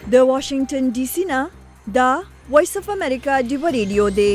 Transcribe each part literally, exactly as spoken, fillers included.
د واشنگټن ډي سي نه دا وایس اف امریکا دی ریډیو دی.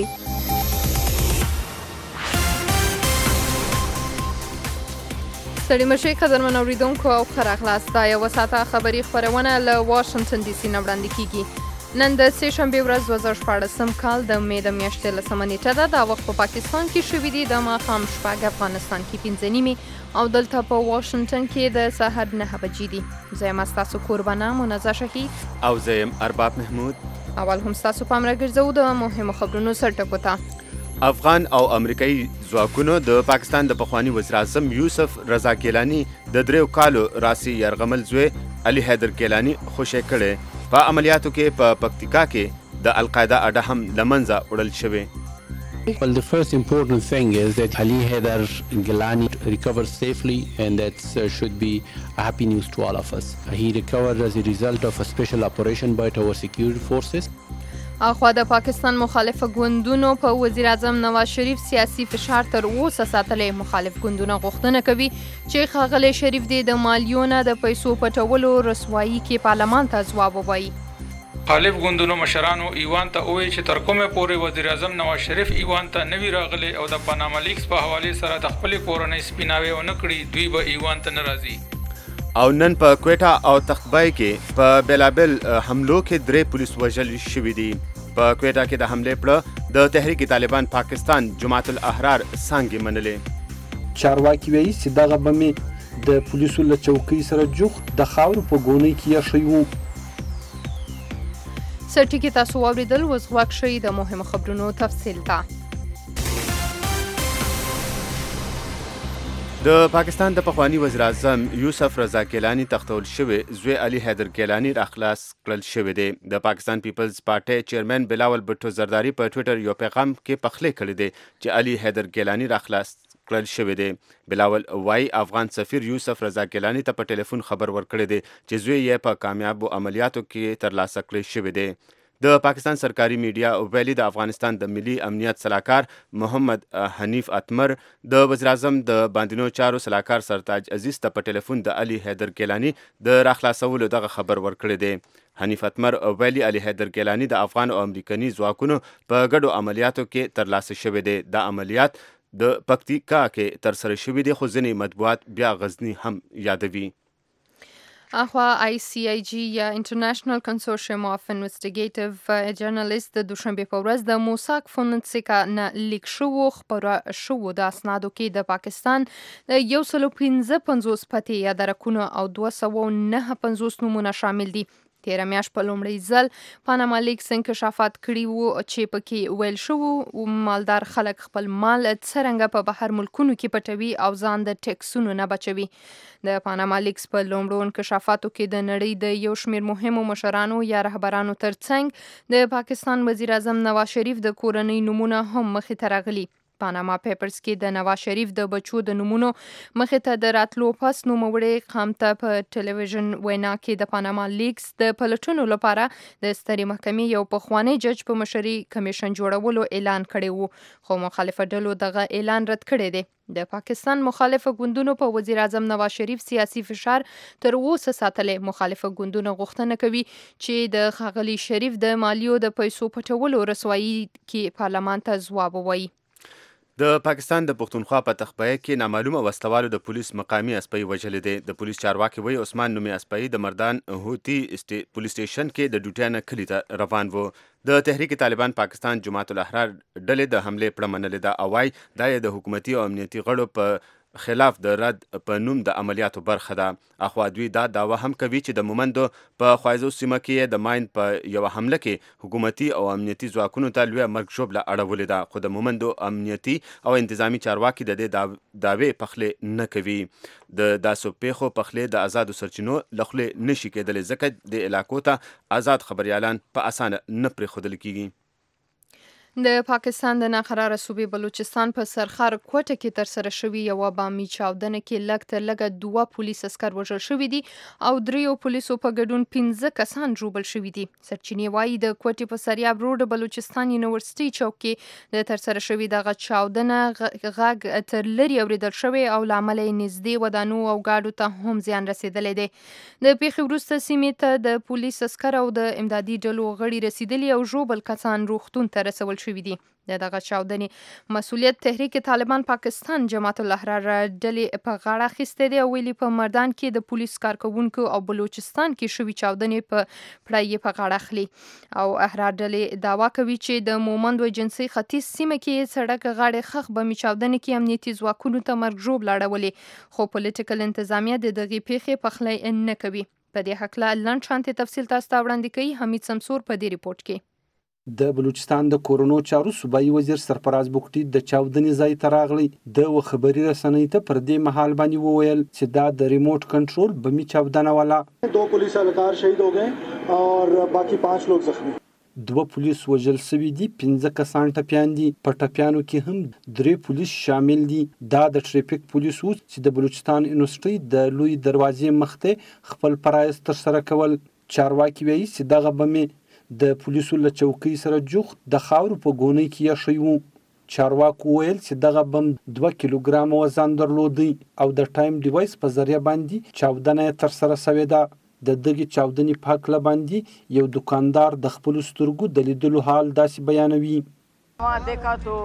ستړي مشئ قدرمن اوریدونکو او ښه راغلاست. دا یوه ساعته خبري خپرونه له واشنګټن ډي سي نه وړاندې کیږي. نن د سې شنبې ورځ دوه زره شپاړسم کال د مې د میاشتې لسمه نیټه ده. دا وخت په پاکستان کې شوي دي د ماښام شپږ، افغانستان کې پنځه نیمې او دلته په واشنګټن کې د سهار نهه بجې دي. زه یم ستاسو کوربانه منزه شهید او زه یم ارباب محمود. اول هم ستاسو پام راګرځوو د مهمو خبرونو سرټکو ته. افغان او امریکایي ځواکونو د پاکستان د پخواني وزیر اعظم یوسف رضا ګیلاني د دریو کالو راسي یرغمل زوی علي حیدر ګیلاني خوشی کړي. په عملیاتو کې په پکتیکا کې د القاعده اډه هم لمنځه وړل شوې. Well, the first important thing is that Ali Haider Gilani recovered safely, and that uh, should be a happy news to all of us. He recovered as a result of a special operation by our security forces. اخوا د پاکستان مخالف ګوندونو په وزیر اعظم نواز شریف سیاسي فشار تر اوسه ساتلی. مخالف ګوندونه غوښتنه کوي چې ښاغلی شریف دې د مالیو نه د پیسو پټولو رسوایي کې پارلمان ته ځواب ووایي. مخالف ګوندونو مشرانو ایوان ته وویل چې تر کومه پورې وزیر اعظم نواز شریف ایوان ته نه وي راغلی او د پاناما لیکس په حوالې سره د خپلې کورنۍ سپیناوی ونه کړي، دوی به ایوان ته نه راځي. او نن په کویټا او تختبای کې په بیلابل حملو کې درې پولیس وژل شوي دي. په کویټا کې د حملې پړه د تحریک طالبان پاکستان جماعت الاحرار څانګې منلې. چارواکي وایي چې دغه بمې د پولیسو له چوکۍ سره جوخت د خاورو په ګونۍ کې ایښی وو. سرټکي تاسو واورېدل، اوس غوږ شئ د مهمو خبرونو تفصیل ته. د پاکستان د پخواني وزیر اعظم یوسف رضا ګیلاني تختول شوی زوی علي حیدر ګیلاني راخلاص کړل شوی دی. د پاکستان پیپلز پارټۍ چیرمن بلاول بټو زرداری په ټویټر یو پیغام کې پخلی کړی دی چې علي حیدر ګیلاني راخلاص کړل شوی دی. بلاول وایي افغان سفیر یوسف رضا ګیلاني ته په ټلیفون خبر ورکړی دی چې زوی یې په کامیابو عملیاتو کې ترلاسه کړی شوی دی. د پاکستان سرکاري میډیا ویلي د افغانستان د ملي امنیت سلاکار محمد حنیف اتمر د وزیر اعظم د باندینو چارو سلاکار سرتاج عزیز ته په ټلیفون د علي حیدر ګیلاني د راخلاصولو دغه خبر ورکړی دی. حنیف اتمر ویلي علي حیدر ګیلاني د افغان او امریکني ځواکونو په ګډو عملیاتو کې ترلاسه شوی دی. دا عملیات د پکتیکا کې ترسره شوي دي، خو ځینې مطبوعات بیا غزني هم یادوي. اخوا آی سی آی جی یا انټرنیشنل کنسورشیم اف انویسټیګیټیو جرنالیست د دوشنبې په ورځ د موساک فونسیکا نه لیک شوو خبره شوو د اسنادو کې د پاکستان د یو سلو پنځه پنځوس پتې یا درکونه او دوه سوه نهه پنځوس نومونه شامل دي. تیره میاشت په لومړي ځل پاناما لیکس انکشافات کړي وو چې پکې ویل شوو مالدار خلک خپل مال څرنګه په بهر ملکونو کې پټوي او ځان د ټیکسونو نه بچوي. د پاناما لیکس په لومړو انکشافاتو کې د نړۍ د یو شمېر مهمو مشرانو یا رهبرانو ترڅنګ د پاکستان وزیر اعظم نواز شریف د کورنۍ نومونه هم مخې ته راغلي. پاناما پیپرز کې د نواز شریف د بچو د نومونو مخې ته د راتلو پس نوموړی قام ته په ټلویزیون وینا کې د پاناما لیکس د پلټنو لپاره د سترې محکمې یو پخوانی جج په مشرۍ کمیشن جوړولو اعلان کړی وو، خو مخالفه ډلو دغه اعلان رد کړی دی. د پاکستان مخالفه ګوندونو په وزیر اعظم نواز شریف سیاسي فشار تر اوسه ساتلی. مخالفه ګوندونه غوښتنه کوي چې د ښاغلي شریف د مالیو د پیسو پټولو رسوایي کې پارلمان ته ځواب ووایي. د پاکستان د پښتونخوا په تخبایه کې نامعلومه وسلوالو د پولیس مقامي اسپۍ وژلې دی. د پولیس چارواکي وایي عثمان نومي اسپۍ د مردان هوتي پولیس سټیشن کې د ډوټیا نه کلي ته روان و. د تحریک طالبان پاکستان جماعت الاحرار ډلې د حملې پړه منلې ده او وایي دا یې د حکومتي او امنیتي غړو په خلاف د رد په نوم د عملیاتو برخه ده. اخوا دوی دا دعوه هم کوي چې د مومندو په خوایزو سیمه کې د ماین په یوه حمله کې حکومتي او امنیتي ځواکونو ته لویه مرګ ژوبله اړولې ده، خو د مومندو امنیتي او انتظامی چارواکي د دې دعوې پخلی نه کوي. د داسو پیښو پخلی د آزادو سرچینو له خولې نشي کېدلی ځکه د علاقو ته آزاد خبریالان په اسانه نه پرېښودل کېږي. د پاکستان د ناقراره صوبې بلوچستان په سرخار کوټه کې ترسره شوې یوه بامي چاودنه کې لږ تر لږه دوه پولیس عسکر وژل شوي دي او دریو پولیسو په ګډون پنځه کسان ژوبل شوي دي. سرچینې وایي د کوټې په سریاب روډ بلوچستان یونیورسيټي چوک کې د ترسره شوې دغه چاودنه غږ تر لرې اورېدل شوی او له امله یې نږدې ودانو او ګاډو ته هم زیان رسېدلی دی. د پیښې وروسته سیمې ته د پولیس عسکر او د امدادي ډلو غړي رسېدلي او ژوبل کسان روغتون ته رسول شوي دي. د دغه چاودنې مسؤلیت تحریک طالبان پاکستان جماعت الاحرار ډلې په غاړه اخیستی دی او ویلي په مردان کې د پولیس کارکوونکو او بلوچستان کې شوي چاودنې په پړه یې په غاړه اخلي او احرار ډلې دعوا کوي چې د مومند و جنسي ختیځ سیمه کې سړک غاړې خخ بمي چاودنې کې امنیتي ځواکونو ته مرګ ژوبله اړولې خو پولیټیکل انتظامیه د دغې پیښې پخلی نه کوي. په دې هکله لنډ شانتې تفصیل تاسو ته وړاندې کوي حمید سمسور په دې ریپورت کې. د بلوچستان د کورونو چارو صوبایي وزیر سرفراز بوختي د چاودنې ځای ته راغلی د خبري رسنۍ ته پر دې مهال باندې وویل چې دا د ریموټ کنټرول بمي چاودنه والا. دو police اهلکار شهید हो गए और बाकी पांच लोग जख्मी. دوه پولیس وژل شوي دي، پنځه کسان ټپیان دي. په ټپیانو کې هم درې پولیس شامل دي. دا د ټریفیک پولیس وو چې د بلوچستان یونیورسيټي د لوی دروازې مخته خپل فرایض ترسره کول. چارواکي وایي چې دغه بمي د پولیسو له چوکۍ سره جوخت د خاورو په ګونۍ کې ایښی وو. چارواکو ویل چې دغه بم دوه کیلوګرامه وزن درلودی او د ټایم ډیوایس په ذریعه باندې چاودنه یې ترسره شوې ده. د دغې چاودنې په هکله باندې یو دکاندار د خپلو سترګو د لیدلو حال داسې بیانوي. वहाँ देखा तो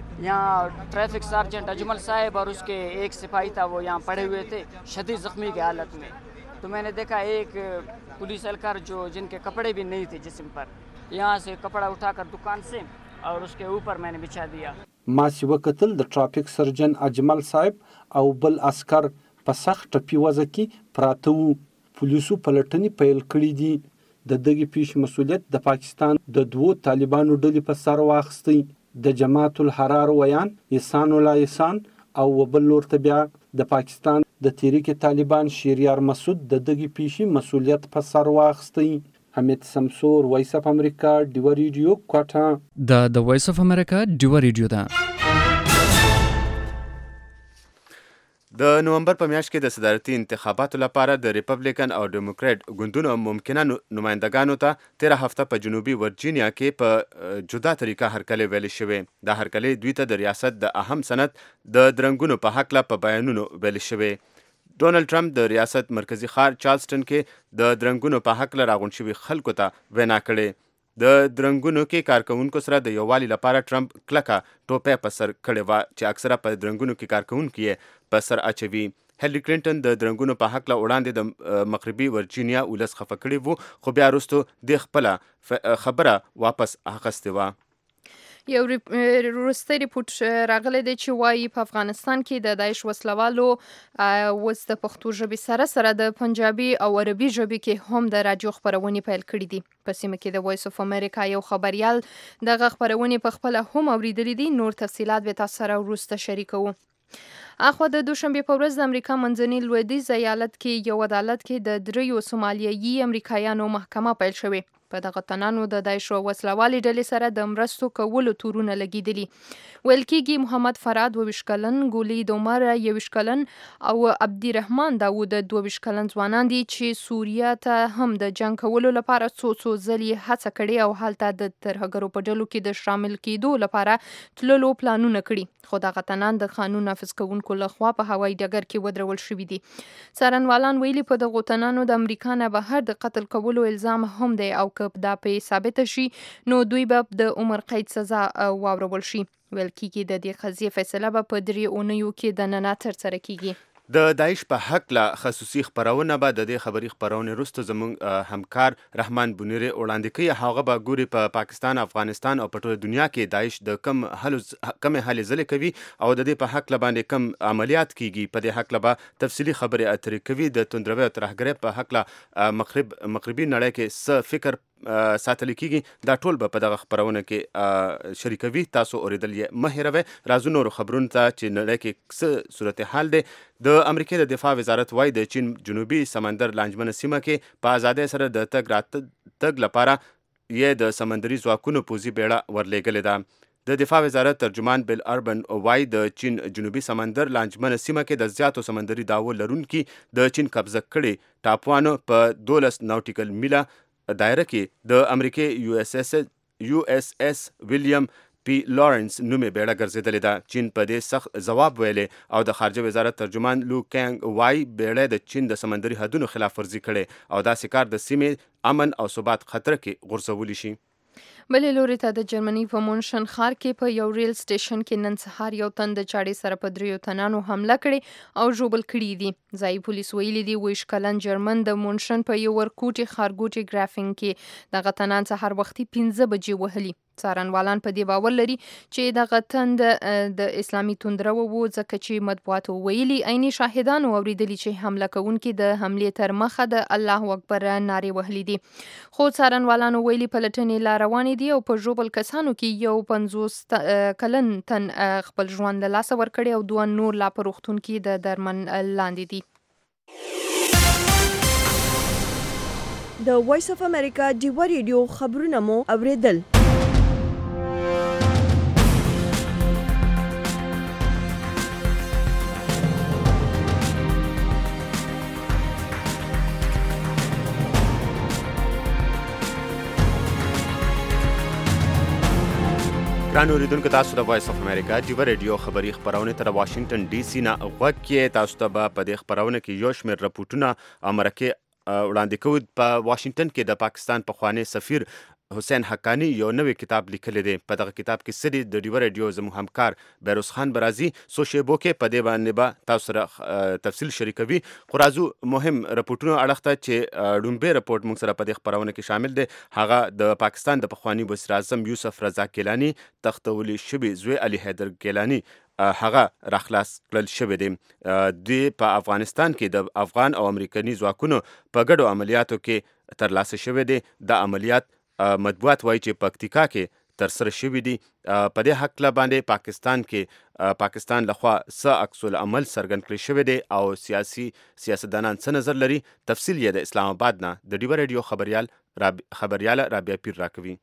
यहाँ ट्रैफिक सार्जेंट अजमल साहब और उसके एक सिपाही था वो यहाँ पड़े हुए थे शदीद जख्मी की हालत में. तो मैंने देखा एक पुलिस एहलकार जो जिनके कपड़े भी नहीं थे जिस्म पर, यहाँ से कपड़ा उठाकर दुकान से और उसके ऊपर मैंने बिछा दिया. ما چې وکتل د ټرافیک سرجن اجمل صاحب او بل عسكر په سخت ټپي وضع کې پراته وو. پولیسو پلټنې پیل کړې دي. د دغې پیښې مسؤلیت د پاکستان د دوو طالبانو ډلې په سر واخیستی. د جماعت الحرار ویان احسان الله احسان او بل لور ته بیا د پاکستان د تحریک طالبان شهریار مسعود د دغې پیښې مسؤلیت په سر واخیستی. حمید سمسور، وایس اف امریکا، ډیوه ریډیو، کوټه. دا د وایس اف امریکا ډیوه ریډیو ده. د نومبر په میاشت کې د صدارتي انتخاباتو لپاره د ریپبلیکن او ډیموکرات ګوندونو ممکنه نمایندګانو ته تیره هفته په جنوبي ورجینیا کې په جدا طریقه هرکلی ویلې شوې. دا هرکلی دوی ته د ریاست د اهم سند د درنګونو په هکله په بیانونو ویلې شوې. ډونالد ټرمپ د ریاست مرکزی ښار چارلسټن کې د درنګونو په هکله راغونډ شوي خلکو ته وینا کړې. د درنګونو کې کارکونکو سره د یووالي لپاره ټرمپ کلکه ټوپۍ په سر کړې وه چې اکثره په درنګونو کې کارکونکي یې په سر اچوي. هیلری کلینټن د درنګونو په هکله وړاندې د مغربي ورجینیا ولس خفه کړي وو، خو بیا وروستو د خپله خبره واپس اخیستې وه. یو وروستی ریپورت راغلی دی چې وایي په افغانستان کې د داعش وسلوالو اوس د پښتو ژبې سره سره د پنجابي او عربي ژبې کې هم د راډیو خپرونې پیل کړي دي. په سیمه کې د وایس اف امریکا یو خبریال دغه خپرونې په خپله هم اوریدلې دي. نور تفصیلات به تاسو سره وروسته شریکوو. اخوا د دوشنبې په ورځ د امریکا منځني لویدیځ ایالت کې یو عدالت کې د دریو سومالیایي امریکایانو محکمه پیل شوې. په دغه تنانو د داعش وسلوالې ډلې سره د مرستو کولو تورونه لګېدلي. ویل کېږي محمد فراد اوویشت کلن، ګولید عمر یوویشت کلن او عبدالرحمن داود دوویشت کلن ځوانان دي چې سوریه ته هم د جنګ کولو لپاره څو څو ځل یې هڅه کړې او هلته د ترهګرو په ډلو کې د شامل کېدو لپاره تللو پلانونه کړي. خو دغه تنان د قانون نافذ کوونکو لخوا په هوایي ډګر کې ودرول شوي دي. څارنوالان ویلي په دغو تنانو د امریکا نه بهر د قتل کولو الزام هم دی او که دا په ثابته شي نو دوی به د عمر قید سزا واورول شي. ویل کېږي د دې قضیې فیصله به په درې اونیو کې دننه ترسره کیږي. د داعش په هکله خصوصي خپرونه به د دې خبري خپرونې وروسته زموږ همکار رحمان بونیری وړاندې کوي. هغه به ګوري په پا پاکستان، افغانستان او په ټوله دنیا کې داعش د کم هلو کمې هلې ځلې کوي او د دې په هکله باندې کم عملیات کیږي. په دې هکله به تفصیلي خبرې اترې کوي. د توندروي او ترهګرۍ په هکله مغرب مغربي نړۍ کې څه فکر ساتل کیږي دا ټول به په دغه خبرونه کې شریکوي. تاسو اوریدل یې مه هیروئ. راځو نورو خبرونو ته چې نړۍ کې څه صورتحال دی. د امریکا د دفاع وزارت وایي د چین جنوبي سمندر لانجمنه سیمه کې په ازادۍ سره د تګ راتګ لپاره یې د سمندري ځواکونو پوځي بیړه ورلېږلې ده. د دفاع وزارت ترجمان بل اربن وایي د چین جنوبي سمندر لانجمنه سیمه کې د زیاتو سمندري داو لرونکي د چین قبضه کړي ټاپوانو په دولس ناوټیکل میله دایره کې د امریکای یو اس اس یو اس اس ویلیام پی لارنس نومې بیړه ګرځېدلې ده. چین په دې سخت ځواب ویلې او د خارجه وزارت ترجمان لو کینګ وای بیړه د چین د سمندري حدونو خلاف ورزي کړي او داسې کار د سیمې امن او ثبات خطر کې غورځولی شي. بلې لوري ته د جرمني په مونشن ښار کې په یو ریل سټیشن کې نن سهار یو تن د چاړې سره په دریو تنانو حمله کړې او ژوبل کړي دي. ځایي پولیس ویلي دي ویش کلن جرمن د مونشن په یو ورکوټي ښارګوټي ګرافینګ کې دغه تنان سهار وختي پنځه بجې وهلي. څارنوالان په دې باور لري چې دغه تن د اسلامي توندره وو ځکه چې مطبوعاتو ویلي عیني شاهدانو اوریدلي چې حمله کوونکي د حملې تر مخه د الله اکبر نارې وهلي دي. خو څارنوالانو ویلي پلټنې لا روانې دي او په ژوبل کسانو کې یو پنځوس کلن تن خپل ژوند له لاسه ورکړی او دوه نور لا په روغتون کې د درمن لاندې دي. د وایس اف امریکا ډیوا ریډیو خبرونه مو اوریدل. ګران اوریدونکو تاسو د وایس اف امریکا ډیوا ریډیو خبري خبرونه تر واشنگټن ډي سي نه غوږ کې. تاسو ته به په دې خبرونه کې یو شمېر راپورټونه او مرکې وړاندې کوو. په واشنگټن کې د پاکستان پخوانی سفیر حسین حقانی یو نوی کتاب لیکلی دی. په دغه کتاب کې سړي د ډیوا ریډیو زموږ همکار بیروز خان برازي سو شیبو کې په دې باندې به تاسو سره تفصیل شریکوي. خو راځو مهم رپورټونو اړخ ته چې ډومبه رپورټ موږ سره په دې خبرونه کې شامل دی. هغه د پاکستان د پخوانی وزیر اعظم یوسف رضا ګیلاني تختولی شوی زوی علي حیدر ګیلاني هغه راخلاص کړل شوی دی. د په افغانستان کې د افغان او امریکایي ځواکونو په ګډو عملیاتو کې ترلاسه شوی دی. د عملیات مطبوعات وایي چې پکتیکا کې ترسره شوي دي. په دې حق له باندې پاکستان کې پاکستان لخوا څه عکس العمل څرګند کړی شوی دی او سیاسي سیاستدانان څه نظر لري. تفصیل یې د اسلام آباد نه د ډیوا ریډیو خبريال راب... خبرياله رابعه پیر راکوي.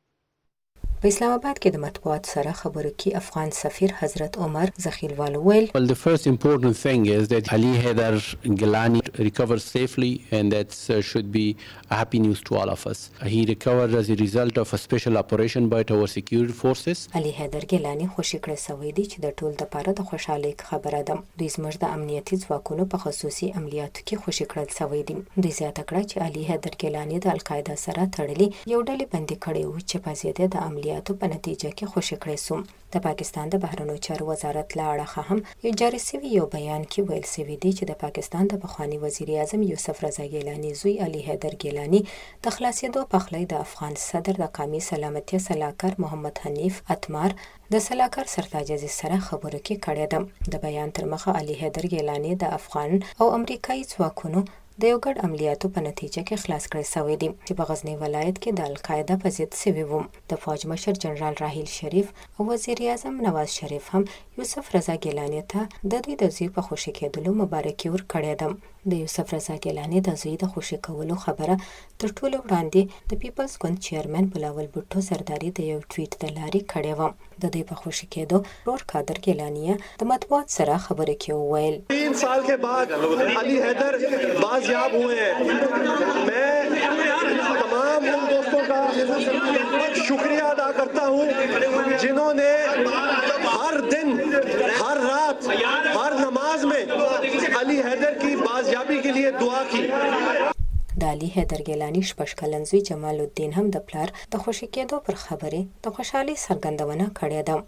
په اسلام آباد کې د مطبوعات سره خبرو کې افغان سفیر حضرت عمر زخیلوال ویل Well, the first important thing is that Ali Haidar Gilani recovered safely and that uh, should be a happy news to all of us. He recovered as a result of a special operation by our security forces. علي حیدر ګیلاني خوشی کړی سوی دی چې د ټول لپاره د خوشحالۍ خبره ده. دوی زموږ د امنیتي ځواکونو په خصوصي عملیاتو کې خوشی کړل سوی دي. دوی زیاته کړه چې علي حیدر ګیلاني د القاعده سره تړلي یو ډلې بندي کړي وو چې په زیاته د عملیاتو په نتیجه کې خوشی کړی سو. د پاکستان د بهرنیو چارو وزارت له اړخه هم یو جاري سوي یو بیان کې ویل سوي دی چې د پاکستان د پخوانی وزیر اعظم یوسف رضا ګیلاني زوی علي حیدر ګیلاني د خلاصېدو پخلی د افغان صدر د قومي سلامتي سلاکار محمد حنیف اتمار د سلاکار سرتاج عزیز سره خبرو کې کړې ده. د بیان تر مخه علي حیدر ګیلاني د افغان او امریکایي ځواکونو د یو ګډ عملیاتو په نتیجه کې خلاص کړی سوی دی چې په غزنی ولایت کې د القاعده په ضد سوي وو. د فوج مشر جنرال راحیل شریف او وزیر اعظم نواز شریف هم یوسف رضا ګیلاني ته د دوی د زوی په خوشی کېدلو مبارکي ورکړې ده. د یوسف رضا ګیلاني د زوی د خوشی کولو خبره تر ټولو وړاندې د پیپلز ګوند چیرمن بلاول بوټو زرداری د یو ټویټ د لارې کړې و. د دوی په خوشی کېدو رور قادر ګیلاني د مطبوعات سره خبرې کې وویل तीन साल के बाद अली हैदर बाजियाब हुए हैं. मैं तमाम उन दोस्तों का शुक्रिया अदा करता हूं जिन्होंने हर दिन हर रात हर नमाज में अली हैदर की बाजियाबी के लिए दुआ की. د علي حیدر ګیلاني شپږ کلن زوی جمال الدین هم د پلار د خوشی کېدو پر خبرې د خوشحالۍ څرګندونه کړې ده.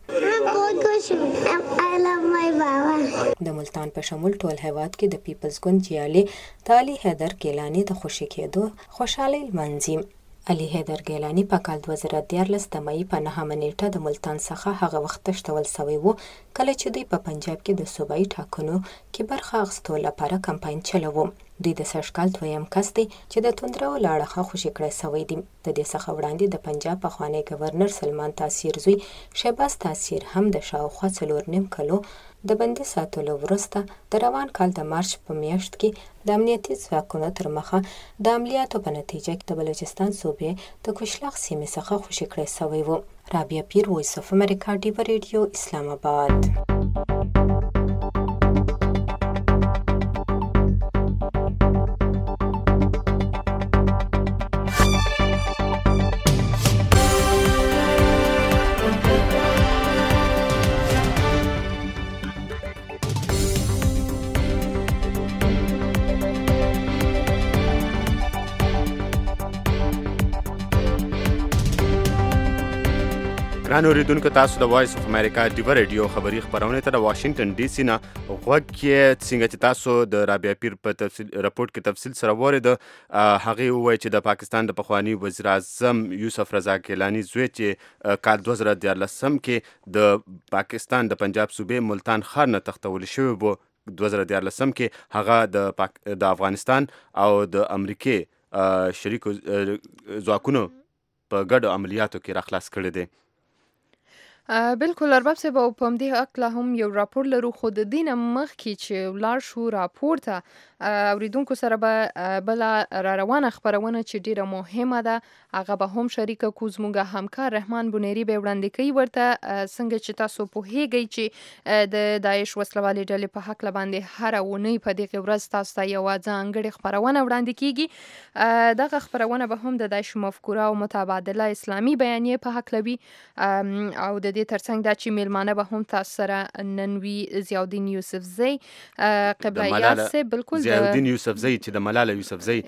د ملتان په شمول ټول هیواد کې د پیپلز ګوند جیالي د علي حیدر ګیلاني د خوشی کېدو خوشحالۍ لمانځي. علي حیدر ګیلاني په کال دوه زره دیارلس د مۍ په نهمه نیټه د ملتان څخه هغه وخت تښتول سوی و کله چې دوی په پنجاب کې د صوبایي ټاکنو کې برخه اخیستو لپاره کمپاین چلوو. دوی د سږ کال دویم کس دی چې د توندرو له اړخه خوشي کړی سوی دی. د دې څخه وړاندې د پنجاب پخوانی ګورنر سلمان تاثیر زوی شهباز تاثیر هم د شاوخوا څلور نیم کلو د بندي ساتلو وروسته د روان کال د مارچ په میاشت کې د امنیتي ځواکونو تر مخه د عملیاتو په نتیجه کې د بلوچستان صوبې د کوشلاق سیمې څخه خوشي کړی سوی و. رابعه پیر، وایس اف امریکا، ډیو ریډیو، اسلام آباد. ګران اوریدونکو، تاسو د وایس اف امریکا ډیو ریډیو خبری خبرونه ته د واشنگټن ډي سي نه غوږ کې څنګه چې تاسو د رابعه پیر په تفصیل رپورت کې تفصیل سره وورید. هغه وایي چې د پاکستان د پخوانی وزیر اعظم یوسف رضا ګیلانی زوی چې کال دوه زره دیارلسم کې د پاکستان د پنجاب صوبې ملتان ښار نه تختول شوی و. دوه زره دیارلسم کې هغه د پاک د افغانستان او د امریکې شریکو ځواکونو په ګډو عملیاتو کې راخلاص کړی دی. بالکل ارباب صاحب، او په همدې هکله هم یو راپور لرو، خو د دې نه مخکې چې ولاړ شو راپور ته، اوریدونکو سره به بله را روانه خپرونه چې ډیره مهمه ده هغه به هم شریکه کو. زموږ همکار رحمان بنيري به وړاندې کوي ورته څنګه چې تاسو پوهیږئ چې د داعش وسلوالې ډلې په حق باندې هر اونۍ په دغه ورځ تاسو ته یو ځانګړې خپرونه وړاندې کیږي. دغه خپرونه به هم د داعش مفکوره او متبادله اسلامي بیانیه په حق لوي او د دې ترڅنګ دا چې میلمانه به هم تاسو سره نن وي ضیاءالدین یوسفزی قبله یاسه. بالکل ضیاءالدین یوسفزی چې د ملاله یوسفزی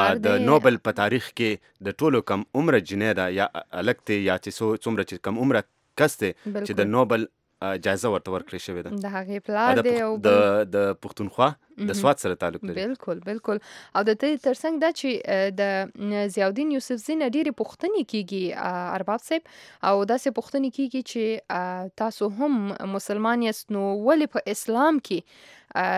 د نوبل په تاریخ کې د ټولو کم عمره جنۍ ده یا الکته یا چې څومره چې کم عمره کس دی چې د نوبل جایزه ورته ورکړې شوې ده. د هغې پلار دی او د پښتونخوا د سواد سره تعلق لري. بالکل بالکل. او د دې ترڅنګ دا چې د ضیاءالدین یوسفزی نه ډېرې پوښتنې کیږي ارباب صاحب، او داسې پوښتنې کیږي چې تاسو هم مسلمان یاست نو ولې په اسلام کې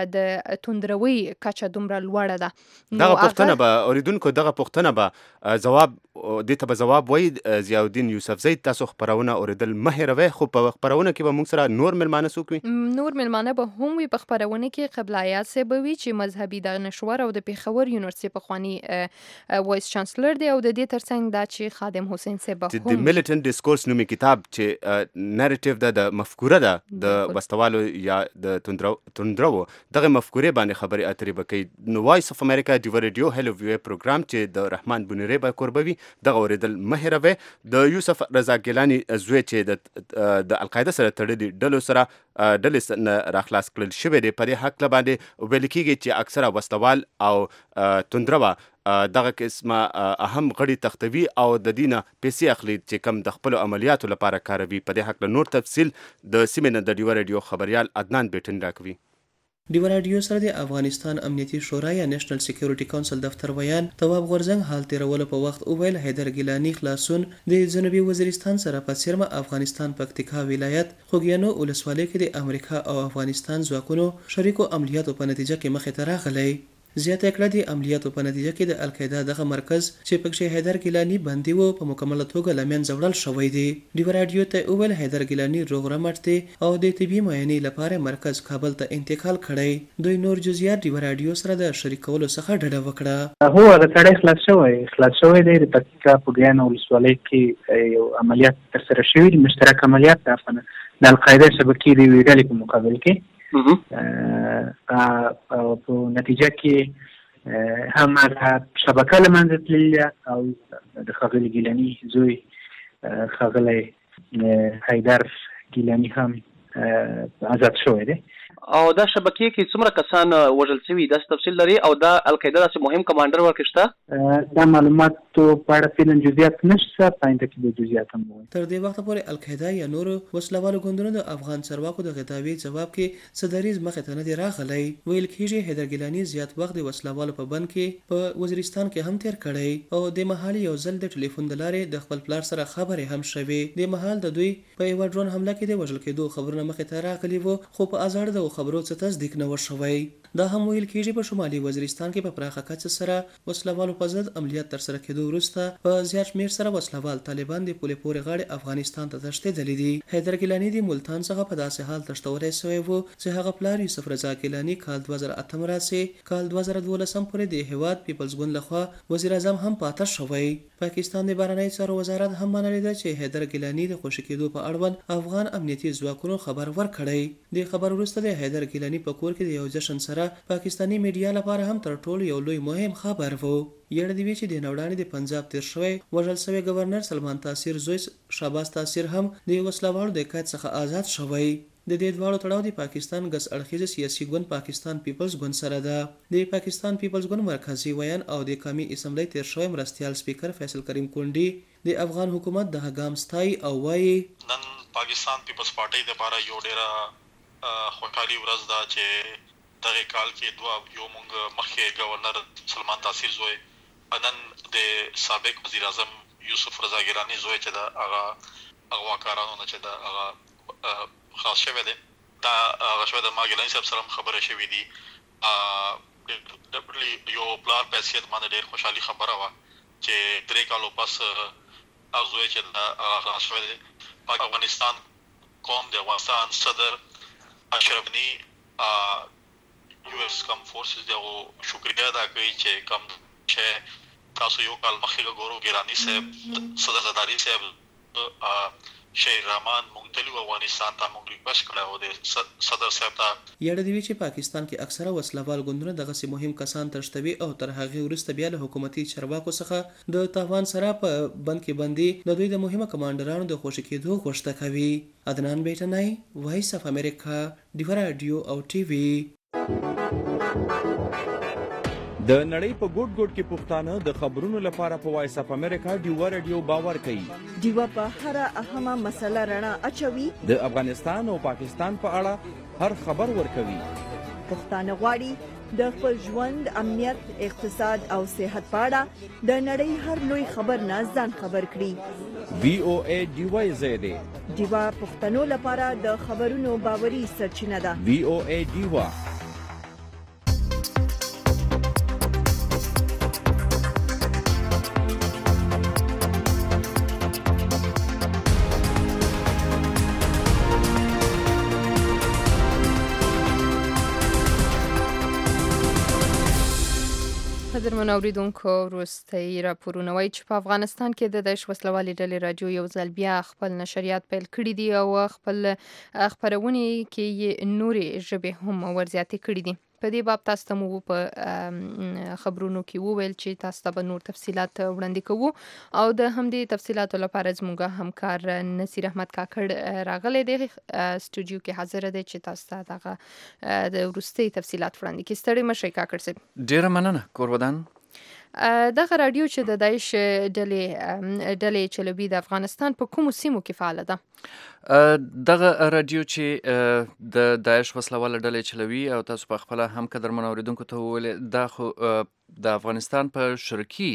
د توندروي کچه دومره لوړه ده؟ دغه پوښتنه به اوریدونکو دغه پوښتنه به جواب دې ته به جواب وایي ضیاءالدین یوسفزی. تاسو خپرونه اوریدل مه هېروئ، خو په خپرونه کې به موږ سره نور میلمانه څوک وي؟ نور میلمانه به هم وي په خپرونه کې. قبله یاسه به وي چې مذهبي دانشور او د پېښور یونیورسټي پخواني وایس چانسلر دی، او د دې ترڅنګ دا چې خادم حسین صاحب به هم د میلیټنټ ډیسکورس نومي کتاب چې نریټیو ده، د مفکوره ده د وسوالو یا د توندرو دغه مفکورې باندې خبرې اترې به کوي. نو وایس اف امریکا ډیو ریډیو هلو ویو پروګرام چې د رحمان بنيري به قربوي دغه اوریدل مه هېروئ. د یوسف رضا ګیلانی زوی چې د د القاعده سره تړلي ډلو سره ډلې نه راخلاص کړل شوی دی، په دې حق باندې ویل کېږي چې اکثره وسلوال او توندرو دغه قسمه اهم غړي تختوي او د دینه پیسې اخلي چې کم د خپل عملیاتو لپاره کاروي. په دې حق نور تفصیل د سیمې نه د ډیو ریډیو خبريال عدنان بیټن راکوي. ډیو رادیو سره د افغانستان امنیتي شورا یا نېشنل سکیورټي کونسل دفتر ویان تواب غورزنګ حال تیرولو په وخت اوویل حیدر ګیلانی خلاصون د جنوبي وزیرستان سره په څیرمه افغانستان پکتیکا ولایت خوګیانو ولسوالۍ کې د امریکا او افغانستان ځواکونو شریکو عملیاتو په نتیجه کې مخې ته راغلی. زیاته کړه د عملیاتو په نتیجه کې د القاعده دغه مرکز چې پکې حیدر ګیلانی بندي وو په مکمله توګه لمنځه وړل شوی دی. ډیو رادیو ته اوویل حیدر ګیلانی روغ رمټ دی او د طبي معاینې لپاره مرکز کابل ته انتقال کړی. دوی نور جزئیات ډیو رادیو سره د شریکولو څخه ډډه وکړه. هو هغه سړی خلاص شوی خلاص شوی دی. د پکتیکا خوګیانو ولسوالۍ کې یو عملیات ترسره شوی دی، مشترک عملیات د افغان د القاعده شبکې د یوې ډلې په مقابل کې. په نتیجه کې هم شبکه له منځه تللې او د ښاغلي ګیلاني زوی ښاغلی حیدر ګیلاني هم آزاد شوی دی. او دا شبکې کې څومره کسان وژل شوي داسې تفصیل لري او دا القاعده داسې مهم کمانډر ورکې شته؟ دا معلوماتو په اړه فعلا جزئیات نشته، په آینده کې به جزئیات هم ووایو. تر دې وخته پورې القاعده یا نورو وسلوالو ګوندونو د افغان چارواکو د غداوي جواب کې څه دریځ مخې ته نه دی راغلی. ویل کېږي حیدر ګیلاني زیات وخت د وسلوالو په بند کې په وزیرستان کې هم تیر کړی او د مهال یو ځل د ټلیفون د لارې د خپل پلار سره خبرې هم شوې. د مهال د دوی په یو ډرون حمله کې د وژل کېدو خبرونه مخې ته راغلي وو، خو په ازاړه د خبرو څه تصدیق نه و شوی. دا هم ویل کېږي په شمالي وزیرستان کې په پراخه کچه سره وسلوالو په ضد عملیات ترسره کېدو وروسته په زیات شمېر سره وسلوال طالبان د پولې پورې غاړې افغانستان ته تښتېدلي دي. حیدر ګیلاني د ملتان څخه په داسې حال تښتولی سوی و چې هغه پلار یوسف رضا ګیلاني کال دوه زره اتم راسې کال دوه زره دولسم پورې د هیواد پیپلز ګوند لخوا وزیر اعظم هم پاتې شوی. پاکستان د بهرنیو چارو وزارت هم منلې ده چې حیدر ګیلاني د خوشي کېدو په اړوند افغان امنیتي ځواکونو خبر ورکړی. د خبر وروسته د حیدر ګیلاني په کور کې د یو جشن سره پاکستاني میډیا لپاره هم تر ټولو یو لوی مهم خبر و. یړه دی چې د نوړانې د پنجاب تیر شوی وژل شوی گورنر سلمان تاثیر زوی شهباز تاثیر هم د وسلوالو د قید څخه آزاد شوی. د دې دواړو تړاو د پاکستان ګس اړخیز سیاسي ګوند پاکستان پیپلز ګوند سره ده. د پاکستان پیپلز ګوند مرکزی ویان او د قومي اسمبلی تیر شوی مرستیال سپیکر فیصل کریم کونډي د افغان حکومت د هغام ستای او وایي نن پاکستان پیپلز پارټي د لپاره یو ډیره خوشحالي ورځ ده چې دغه کال کې دوه یو مونږ مخکې گورنر سلمان تاثیر زوی نن د سابق وزیر اعظم یوسف رضا ګیلاني زوی چې دا هغه اغواکارانو نه چې دا هغه خلاص شوی دی دا هغه شوی د ما ګیلاني صاحب سره خبره شوې دي. یو پلار په حیثیت باندې ډېر خوشحالي خبره وه چې درې کالو پس هغه زوی چې دا هغه خلاص شوی دی. افغانستان قوم د افغانستان صدر اشرف غني یو اس کم فورسز دغه شکریه ادا کوي چې کم چې تاسو یو کال مخکې ګورو ګیلاني صاحب صدر زرداری صاحب شهر رحمان مونږ تلو افغانستان ته مونږ ریکوست کړی و د صدر صاحب ته. یړه دی چې پاکستان کې اکثره وسلوال ګوندونه دغسې مهم کسان تښتوي او تر هغې وروسته بیا له حکومتي چارواکو څخه د تاوان سره په بند کې بندي د دوی د مهمه کمانډرانو د خوشي کېدو غوښتنه کوي. عدنان بیټنای، وایس اف امریکا، ډیوه راډیو او ټي وي. د نړۍ په ګوټ ګوټ کې پښتانه د خبرونو لپاره په وایس اف امریکا ډیوه راډیو باور کوي. ډیوه په هر اهمه مسله رڼا اچوي. د افغانستان او پاکستان په اړه هر خبر ورکوي. پښتانه غواړي د خپل ژوند، امنیت، اقتصاد او صحت په اړه د نړۍ هر لوی خبر نه ځان خبر کړي. وی او ای ډیوه زیاده ډیوه پښتنو لپاره د خبرونو باوري سرچینه ده. وی او ای ډیوه قدرمن اوریدونکو، وروستي راپورونه وایي چې په افغانستان کې د داعش وسلوالې ډلې راډیو یو ځل بیا خپل نشریات پیل کړي دي او خپل خپرونې کې یې نورې ژبې هم ورزیاتې کړي دي. په دې باب تاسو ته مو په خبرونو کې وویل چې تاسو ته به نور تفصيلات وړاندې کوو او د همدې تفصيلاتو لپاره زموږ همکار نصیر احمد کاکړ راغلی دی سټوډیو کې حاضر دی چې تاسو ته دغه د وروستي تفصيلات وړاندې کړي. ستړي مشئ کاکړ صاحب. ډیره مننه کورودان. دغه راډیو چې د داعش ډلې ډلې چلوي د افغانستان په کومو سیمو کې فعال ده؟ دغه راډیو چې د داعش وسلواله ډلې چلوي او تاسو په خپل هم قدرمن اوریدونکو ته وویل دا خو د افغانستان په شرقي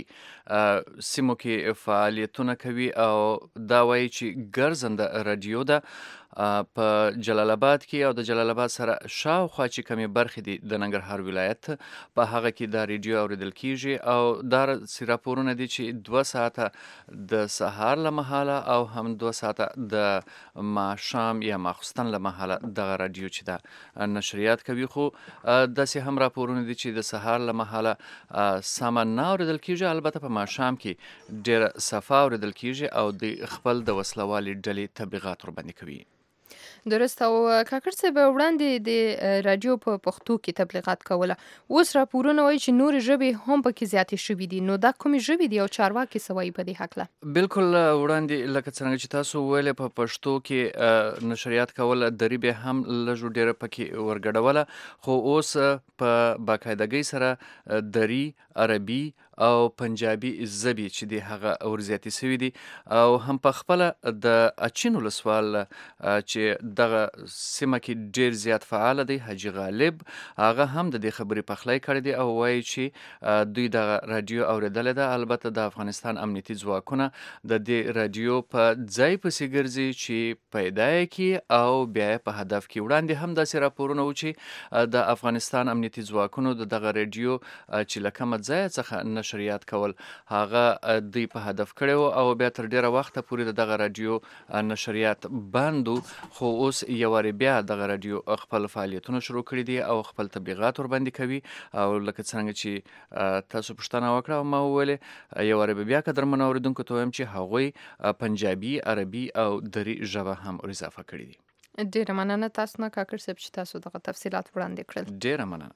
سیمو کې فعالیتونه کوي او دا وایي چې ګرځنده راډیو ده په جلال آباد کې او د جلال آباد سره شاوخوا چې کمې برخې دي د ننګرهار ولایت په هغه کې دا ریډیو اوریدل کیږي او دا راپورونه دي چې دوه ساعته د سهار له مهاله او هم دوه ساعته د ماښام یا ماخوستن له مهاله دغه راډیو چې دا نشریات کوي. خو داسې هم راپورونه دي چې د سهار له مهاله سمه نه اوریدل کیږي، البته په ماښام کې ډېره صفا اوریدل کیږي او د خپل د وسلوالې ډلې تبلیغات ورباندې کوي. درست. او کاکړ صاحب وړاندې د راډیو په پښتو کې تبلیغات کوله، اوس راپورونه وایي چې نور ژبې هم پکې زیاتې شوي دي، نو دا کومې ژبې دي او چارواکي څه وایي په دې هکله؟ بالکل وړاندې لکه څرنګه چې تاسو ویلې په پښتو کې نشریات کوله، دري به هم لږ ډېره پکې ورګډوله، خو اوس په باقاعدګۍ سره دري، عربي او پنجابي ژبې چې دی هغه ورزیاتې سوي دي او هم په خپله د اچین ولسوال چې دغه سیمه کې ډیر زیات فعال دی حاجي غالب هغه هم د دې خبرې پخلی کړی دی او وایي چې دوی دغه رادیو اورېدلې ده. البته د افغانستان امنیتي ځواکونه د دې رادیو په ځای پسې ګرځي چې پیدا یې کړي او بیا یې په هدف کې وړاندې هم داسې راپورونه و چې د افغانستان امنیتي ځواکونو د دغه رادیو چې له کومه ځایه څخه نشریات کول هغه دوی په هدف کړی و او بیا تر ډیره وخته پورې د دغه رادیو نشریات بند و، خو اوس یو وارې بیا دغه رادیو خپل فعالیتونه شروع کړي دي او خپل تبلیغات ورباندې کوي او لکه څرنګه چې تاسو پوښتنه وکړه او ما وویلې یو وارې بیا قدرمنو اورېدونکو ته وایم چې هغوی پنجابي، عربي او دري ژبه هم اضافه کړې دي. ډیره مننه تاسو نه کاکړ صاحب چې تاسو دغه تفصیلات وړاندې کړل. ډیره مننه.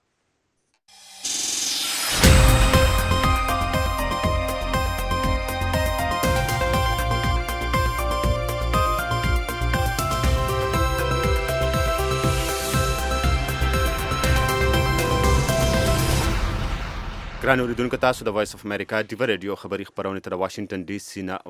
ګران اوریدونکو تاسو د وایس اف امریکا ډیو ریډیو خبري خبرونه تر واشنگټن ډي سي نه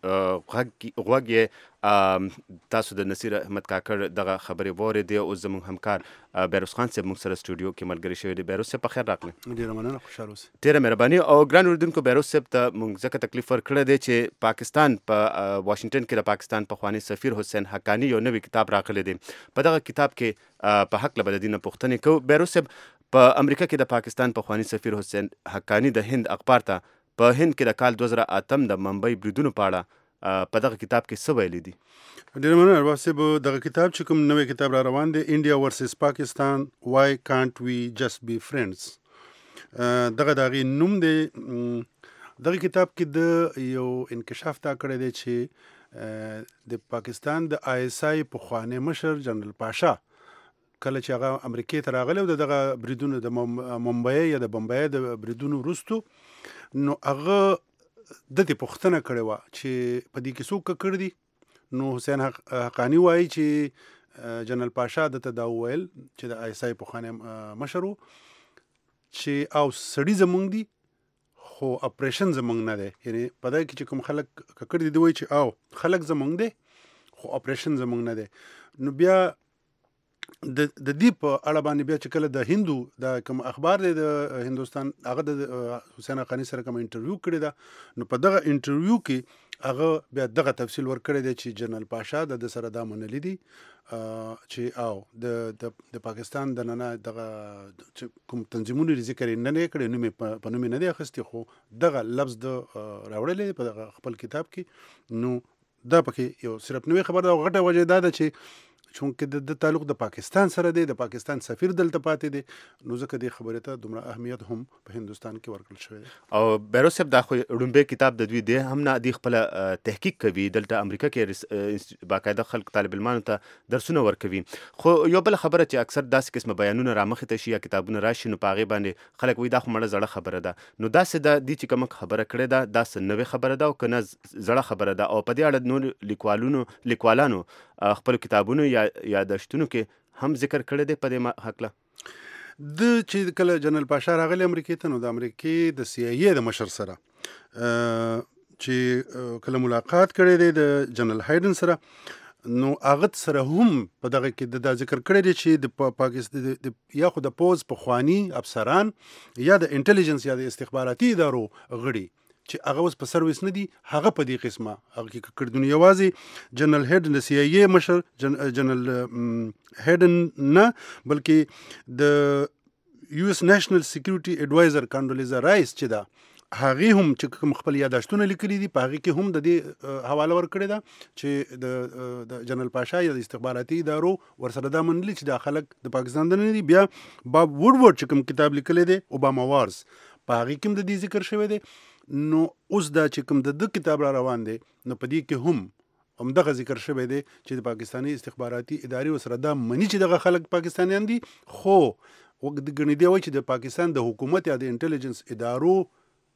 غوږ یې تاسو د نصیر احمد کاکړ دغه خبرې وورې دی او زموږ همکار بیروس خان صاحب موږ سره سټوډیو کې ملګری شوی دی. بیروس صاحب په خیر راغلی. ډیره مننه، خوشاله اوسئ. ډیره مهرباني. او ګران اوریدونکو بیروس صاحب ته موږ ځکه تکلیف ورکړی دی چې پاکستان په واشنگټن کې د پاکستان پخوانی سفیر حسین حقانی یو نوی کتاب راغلی دی. په دغه کتاب کې په حق له بلدینه پوښتنې کوو. بیروس صاحب په امریکا کې د پاکستان پخوانی سفیر حسین حقانی د هند اخبار ته په هند کې د کال دوه زره اتم د ممبئی بریدونو په اړه په دغه کتاب کې څه ویلي دي؟ ډېر مننه ارباب صاحب. دغه کتاب چې کوم نوی کتاب را روان دی، انډیا ورسز پاکستان وای کانټ وی جست بی فرینډز، دغه د هغې نوم دی. دغه کتاب کې د یو انکشاف دا کړی دی چې د پاکستان د آی ایس آی پخوانی مشر جنرال پاشا کله چې هغه امریکې ته راغلی او د دغه بریدونو د ممبئی یا د بمبئی د بریدونو وروستو، نو هغه د دې پوښتنه کړې وه چې په دې کې څوک کړي دي. نو حسین حقانی وایي چې جنرال پاشا دته دا وویل چې د آی ایس آی پخوانی مشر و چې او سړي زمونږ دي خو اپریشن زمونږ نه دی. یعنی په دغه کې چې کوم خلک کړي دي وایي چې او خلک زمونږ دی خو اپریشن زمونږ نه دی. نو بیا د د دې په اړه باندې بیا چې کله د هندو د کوم اخبار دی د هندوستان هغه د حسین حقانی سره کوم انټرویو کړی ده، نو په دغه انټرویو کې هغه بیا دغه تفصیل ورکړی دی چې جنرال پاشا د د سره دا منلی دي چې او د د پاکستان د ننه دغه کوم تنظیمونو ذکر نه نه کړی، نو مې په نوم نه دی اخیستی، خو دغه لفظ د راوړلی په دغه خپل کتاب کې. نو دا پکې یو صرف نوې خبر ده. غټه وجه دا ده چې چونکې د تعلق د پاکستان سره دی، د پاکستان سفیر دلته پاتې دی، نو ځکه دې خبرې ته دومره اهمیت هم په هندوستان کې ورکړل شوی دی. او بیروس صاحب دا خو ړومبی کتاب د دوی دی هم نه دی خپله تحقیق کوي. دلته امریکا کې باقاعده خلک طالب علمانو ته درسونه ورکوي. خو یو بل خبره چې اکثر داسې قسمه بیانونه رامخې ته شي یا کتابونه راشي، نو په هغې باندې خلک وایي دا خو مړه زړه خبره ده. نو داسې ده دي چې کومه خبره کړې ده داسې نوې خبره ده او که نه زړه خبره ده. او په دې اړه نور لیکوالونو لیکوالانو خپل کتابونو یا یادښتونو کې هم ذکر کړی دی په دې هکله. د چې کله جنرال پاشا راغلی امریکې ته، نو د امریکې د سی آی ای د مشر سره چې کله ملاقات کړی دی د جنرال هایډن سره، نو هغه سره هم په دغه کې د ذکر کړی دی چې د پاکستان یا خو د پوز پخواني افسران یا د انټیلیجنس یا د استخباراتي ادارو غړي چې هغه اوس په سرویس نه دي، هغه په دې قسمه هغه کې کړدون. یوازې جنرال هیډن د سی آی ای مشر جنرال هیډن نه، بلکې د یو اس نیشنل سیکیورټي ایډوایزر کانډولیزا رایس چې دا هغې هم چې کوم خپل یاداشتونه لیکلي دي په هغې کې هم د دې حواله ورکړې ده چې د جنرال پاشا یا د استخباراتي ادارو ورسره دا منلي چې دا خلک د پاکستان د نه دي. بیا باب ووډورډ چې کوم کتاب لیکلی دی اوباما وارز، په هغې کې هم د دې ذکر شوی دی. نو اوس دا چې کوم د د کتاب را روان دی، نو په دې کې هم همدغه ذکر شوی دی چې د پاکستاني استخباراتي ادارې ورسره دا مني چې دغه خلک پاکستانیان دي، خو ګڼې دی وایي چې د پاکستان د حکومت یا د انټیلیجنس ادارو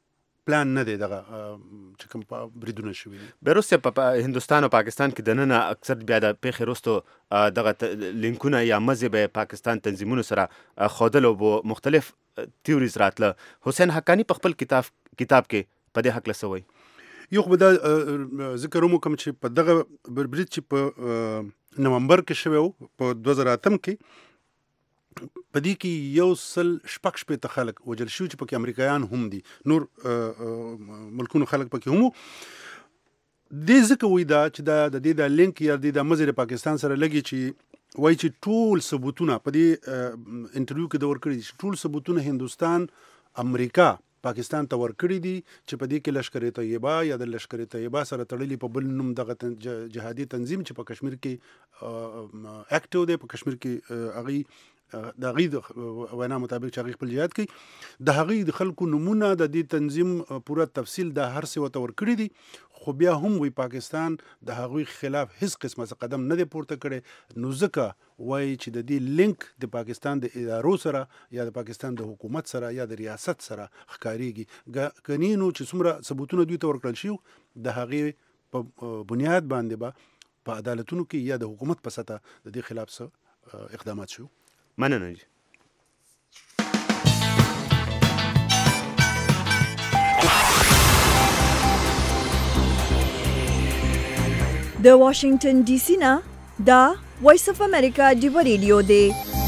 پلان نه دی دغه چې کوم بریدونه شوي دي. بیروسه په هندوستان او پاکستان کې دننه اکثر بیا د پیښې وروسته دغه لینکونه یا مزې به پاکستان تنظیمونو سره ښودل او مختلف تیوریز راتله. حسین حقانی په خپل کتاب کتاب کې په دې هکله څه وایي؟ یو خو به دا ذکر هم وکړم چې په دغه برید چې په نومبر کې شوی و په دوه زره اتم کې په دې کې یو سل شپږ شپېته خلک وژل شوي چې پکې امریکایان هم دي، نور ملکونو خلک پکې هم وو. دې ځکه وایي دا چې دا د دې د لینک یا د دې د مزې د پاکستان سره لګي چې وایي چې ټول ثبوتونه په دې انټرویو کې د ورکړي دي چې ټول ثبوتونه هندوستان امریکا پاکستان ته ورکړي دي چې په دې کې لشکر طیبه یا د لشکر طیبه سره تړلي په بل نوم دغه جهادي تنظیم چې په کشمیر کې اکټیو دی، په کشمیر کې هغې د هغې د وینا مطابق چې هغې خپل جهاد کوي، د هغې د خلکو نومونه د دې تنظیم پوره تفصیل د هر څه ورته ورکړي دي، خو بیا هم وایي پاکستان د هغوی خلاف هیڅ قسمه څه قدم نه دی پورته کړی. نو ځکه وایي چې د دې لینک د پاکستان د ادارو سره یا د پاکستان د حکومت سره یا د ریاست سره ښکارېږي. کني نو چې څومره ثبوتونه دوی ته ورکړل شي د هغې په بنیاد باندې به په عدالتونو کې یا د حکومت په سطح د دې خلاف څه اقدامات شو. مننه جی. د واشنگټن ډي سي نه دا وایس اف امریکا ډیو ریډیو دی.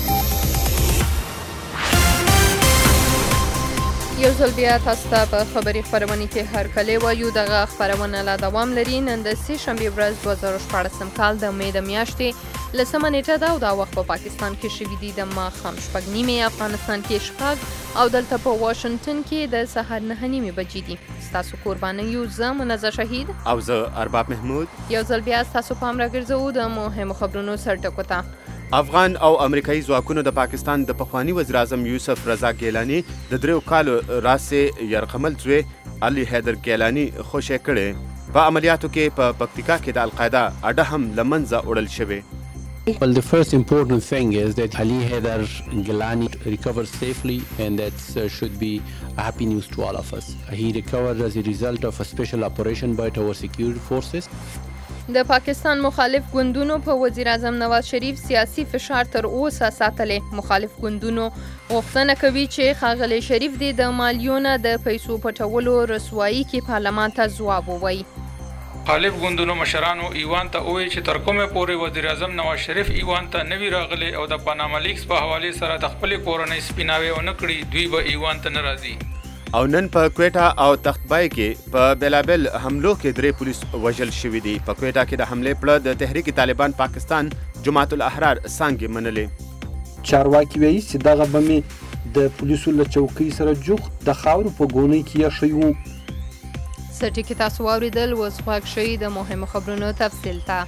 یو ځل بیا تاسو ته په خبري خپرونې کې هرکلی وایو. دغه خپرونه لا دوام لري. نن د سې شنبې ورځ دوه زره شپاړسم کال د مې د میاشتې لسمه نیټه ده او دا وخت په پاکستان کې شوي دي د ماښام شپږ نیمې، افغانستان کې شپږ او دلته په واشنګټن کې د سهار نهه نیمې بجې دي. ستاسو قربانه یو زه منزه شهید او زه ارباب محمود. یو ځل بیا ستاسو پام راګرځوو د مهمو خبرونو سرټکو ته. افغان او امریکایي ځواکونو د پاکستان د پخواني وزیر اعظم یوسف رضا ګیلاني د دریو کالو راسې یرغمل زوی علي حیدر ګیلاني خوشی کړی. په عملیاتو کې په پکتیکا کې د القاعده اډه هم له منځه وړل شوې. Well, the first important thing is that Ali Haider Gilani recovered safely, and that uh, should be a happy news to all of us. He recovered as a result of a special operation by our security forces. د پاکستان مخالف ګوندونو په وزیر اعظم نواز شریف سیاسي فشار تر اوسه ساتلې. مخالف ګوندونو غوښتنه کوي چې ښاغلی شریف دې د مالیونه د پیسو پټولو رسوایي کې پارلمان ته ځواب ووایي. مخالف ګوندونو مشرانو ایوان ته وویل چې تر کومه پورې وزیر اعظم نواز شریف ایوان ته نوی راغلی او د پاناما لیکس په حواله سره د خپل کورنۍ سپیناوي او نکړي دوی به ایوان ته ناراضي. او نن په کوټا او تختبای کې په بلابل حملو کې درې پولیس وژل شوي دي. په کوټا کې د حملې پړه د تحریک طالبان پاکستان جماعت الاحرار څانګې منلې. چارواکي وایي چې دغه بمې د پولیسو له چوکۍ سره جوخت د خاورو په ګونۍ کې ایښی وو. سټی کې تاسو واوریدل. اوس غوږ شئ د مهمو خبرونو تفصیل ته.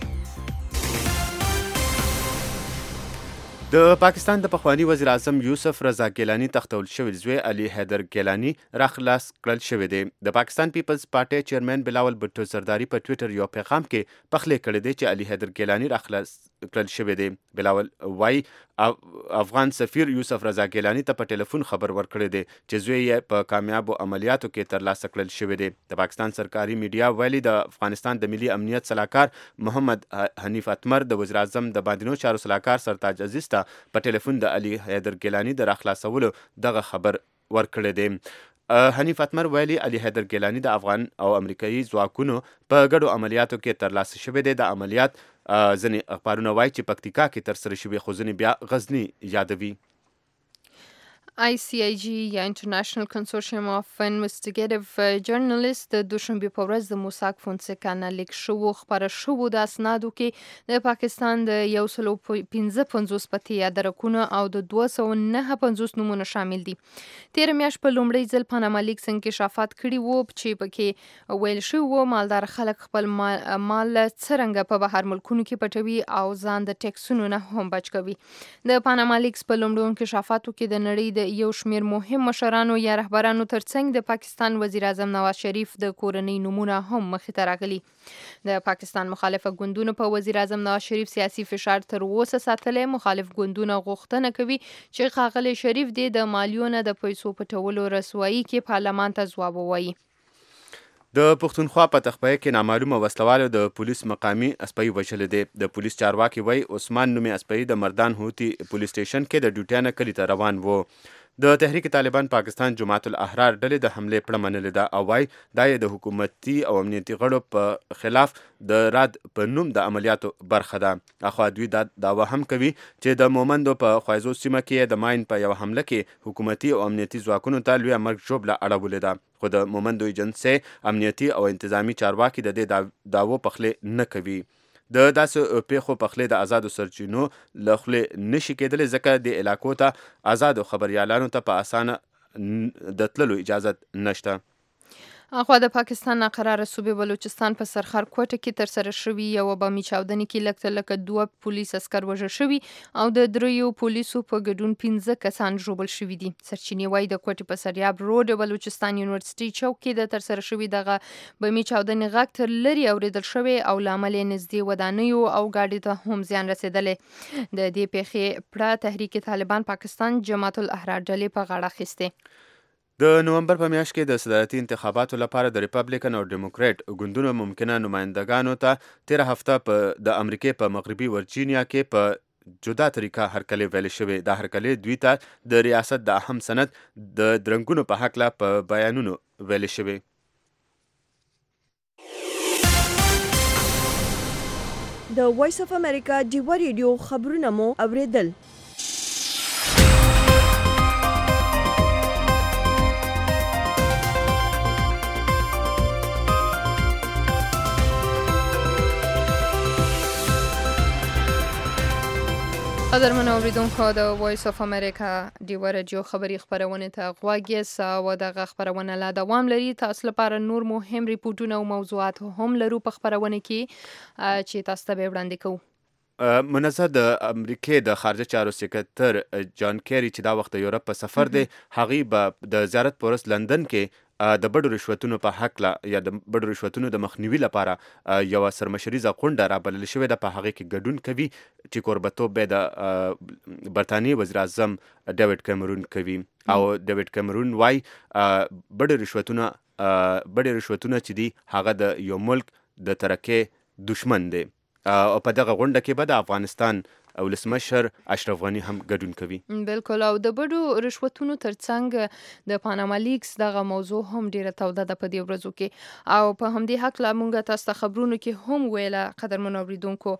د پاکستان د پخواني وزیر اعظم یوسف رضا ګیلاني تختول شوی زوی علي حیدر ګیلاني راخلاص کړل شوی دی. د پاکستان پیپلز پارټي چیرمن بلاول بټو زرداری په ټوئیټر یو پیغام کې پخلی کړی دی چې علي حیدر ګیلاني راخلاص کړل شوی دی. بلاول وای افغان سفیر یوسف رضا ګیلاني ته په ټلیفون خبر ورکړی دی چې زوی یې په کامیابو عملیاتو کې ترلاسه کړل شوی دی. د پاکستان سرکاري میډیا ویلي د افغانستان د ملي امنیت صلاحکار محمد حنیف اتمر د وزیر اعظم د باندینو چارو صلاحکار سرتاج عزیز ته په ټلیفون د علي حیدر ګیلاني د راخلاصولو دغه خبر ورکړی دی. حنیف اتمر ویلي علي حیدر ګیلاني د افغان او امریکایي ځواکونو په ګډو عملیاتو کې ترلاسه شوی دی. د عملیات ځینې اخبارونه وایي چې پکتیکا کې ترسره شوي خو ځینې بیا غزني یادوي. آی سی آی جی یا انټرنیشنل کنسورشیم اف انویسټیګیټیو جرنالیست د دوشنبې په ورځ د موساک فونسیکا نه لیک شوو خپاره شوو د اسنادو کې د پاکستان د یو سلو پنځه پنځوس پتې یادرکونه او د دوه سوه نهه پنځوس نومونه شامل دي. تېره میاشت په لومړي ځل پاناما لیکس انکشافات کړي وو چې پکې ویل شوي وو مالدار خلک خپل مال څرنګه په بهر ملکونو کې پټوي او ځان د ټیکسونو نه هم بچ کوي. د پاناما لیکس په لومړو انکشافاتو کې د نړۍ د یو شمیر مهم مشرانو یا رهبرانو ترڅنګ د پاکستان وزیر اعظم نواز شریف د کورنۍ نومونه هم مخې ته راغلي. د پاکستان مخالفه ګوندونو په وزیر اعظم نواز شریف سیاسي فشار تر اوسه ساتلی. مخالف ګوندونه غوښتنه کوي چې ښاغلی شریف دې د مالیو نه د پیسو پټولو رسوایي کې پارلمان ته ځواب ووایي. د پښتونخوا په تخپای کې نامعلومه وسلوالو د پولیس مقامی اسپای وشل دي. د پولیس چارواکي وای عثمان نومي اسپای د مردان هوتی پولیس سټیشن کې د ډیوټیانه کلی ته روان وو. د تحریک طالبان پاکستان جماعت الاحرار ډلې د حمله پړه منلې ده او وايي دا د حکومتي او امنیتي غړو په خلاف د راد په نوم د عملیاتو برخه ده. اخوا دوی دا داوا هم کوي چې د مومندو په خوایزو سیمه کې د ماین په یو حمله کې حکومتي او امنیتي ځواکونو ته لوی مرګ ژوبله اړولې ده. خو د مومندو ایجنسي امنیتي او انتظامی چارواکي د دې داوو پخلې نه کوي. د داسې پیښو پخلې د آزادو سرچینو له خولې نشي کېدلی ځکه د علاقو ته آزادو خبریالانو ته په اسانه د تللو اجازت نشته. اخوا د پاکستان ناقراره صوبې بلوچستان په سرخر کوټه کې تر سره شوي یو بامي چاودنې کې لږ تر لږه دوه پولیس عسکر وژل شوي او د دریو پولیسو په ګډون پنځه کسان ژوبل شوي دي. سرچینې وایي د کوټې په سریاب روډ بلوچستان یونیورسيټي چوک کې د تر سره شوي دغه بامي چاودنې غږ تر لري اوریدل شوی او لامل یې نږدې ودانیو او ګاډي ته هم زیان رسیدلی. د دې پیښې پړه تحریک طالبان پاکستان جماعت الاحرار ډلې په غاړه اخیستې. د نومبر په میاشت کې د صدارتي انتخاباتو لپاره د ریپبلیکن او ډیموکریټ ګوندونو ممکنه نمائندګانو ته تیر هفته په د امریکای په مغربي ورجینیا کې په جدا طریقه هرکلی ویل شوی. دا هرکلی دوی ته د ریاست د اهم سند د درنګونو په حق لا په بیانونو ویل شوی. د وایس اف امریکا ډیوا ریډیو خبرونه مو اوریدل. قدرمن اوریدونکو د وایس اف امریکا ډیوا رادیو خبری خبرونه ته غوږ یاست او دغه خبرونه لا دوام لري. تاسو لپاره نور مهم ریپورتونه او موضوعات هم لرو په خبرونه کې چې تاسو ته وړاندې کوو. منظر د امریکای د خارجه چارو سکرټر جان کیری چې دا وخت یورپ په سفر دی هغه به د زیارت پورس لندن کې د بډو رشوتونو په حق لا یا د بډو رشوتونو د مخنیوي لپاره یو سرمشریزه غونډه را بلل شوې ده. په هغه کې ګډون کوي چې کوربتوب به د برتانیې وزیر اعظم ډیوډ کیمرون کوي او ډیوډ کیمرون وايي بډو رشوتونه بډو رشوتونه چې دي هغه د یو ملک د ترقۍ دشمن دی او په دغه غونډه کې به د افغانستان ولسمشر اشرف غنی هم ګډون کوي. بالکل او د بډو رشوتونو ترڅنګ د پاناما لیکس دغه موضوع هم ډیره توده ده په دې ورځو کې او په همدې حق لا مونږ تاسو ته خبرونه کې هم ویله قدرمن اوریدونکو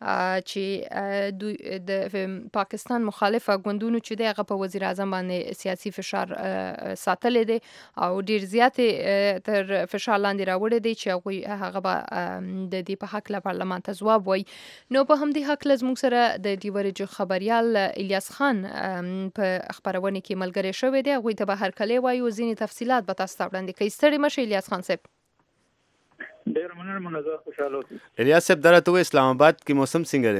چې د پاکستان مخالفه ګوندونو چې دغه په وزیر اعظم باندې سیاسي فشار ساتل دي او ډیر زیات تر فشار لاندې راوړي دي چې هغه به د دې په حق لا پارلمان ته ځواب وایي. نو په همدې حق لازم سره د ډیورجو خبريال الیاس خان په خبرونه کې ملګری شوی دی. غوي ته به هر کله وایو ځینې تفصيلات به تاسو ته وړاندې کوي. ستړي مشه الیاس خان صاحب. ډیر مننه منزه خوشاله اوسئ. الیاس صاحب درته اسلام آباد کې موسم څنګه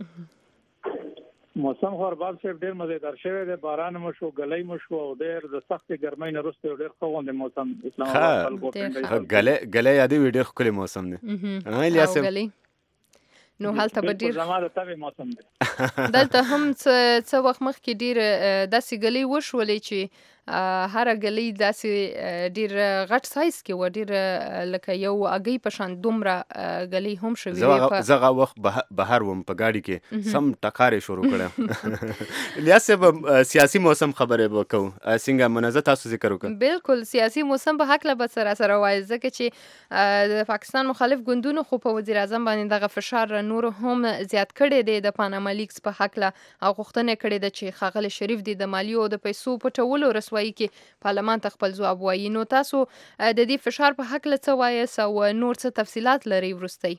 دی؟ موسم خو ارباب صاحب ډیر مزیدار شوی دی. باران مو شو ګلۍ مو شو او ډیر د سخت ګرمۍ نه وروسته ډیر ښه غوندې موسم اسلام آباد خلکو ته ګلۍ ګلۍ یادي ویډیو خولي موسم دی. ها الیاس صاحب نو حالته به ډیر زماده تابع موسم دی. دلته هم څه وخت مخکې ډیر داسې ګلۍ وشولې چې هر ګلۍ داسې ډیر غټ سایز کې و ډیر لکه یو اگې په شان دومره ګلۍ هم شوې. زغه وخت بهر وم په گاډي کې سم ټکارې شروع کړم. الیاس صاحب سیاسي موسم خبره وکاو څنګه منظر تاسو ذکر وکړ. بالکل سیاسي موسم په حق لا به سره سره وایي ځکه چې د پاکستان مخالف ګوندونو خو په وزیر اعظم باندې دغه فشار نور هم زیات کړي دي. د پاناما لیکس په حق لا او غوښتنه کړي ده چې خاغلی شریف دی د مالیو او د پیسو پټولو رسوایی کې پارلمان ته خپل ځواب وایي. نو تاسو د دې فشار په حق له څه وایي او نور څه تفصيلات لري ورستي؟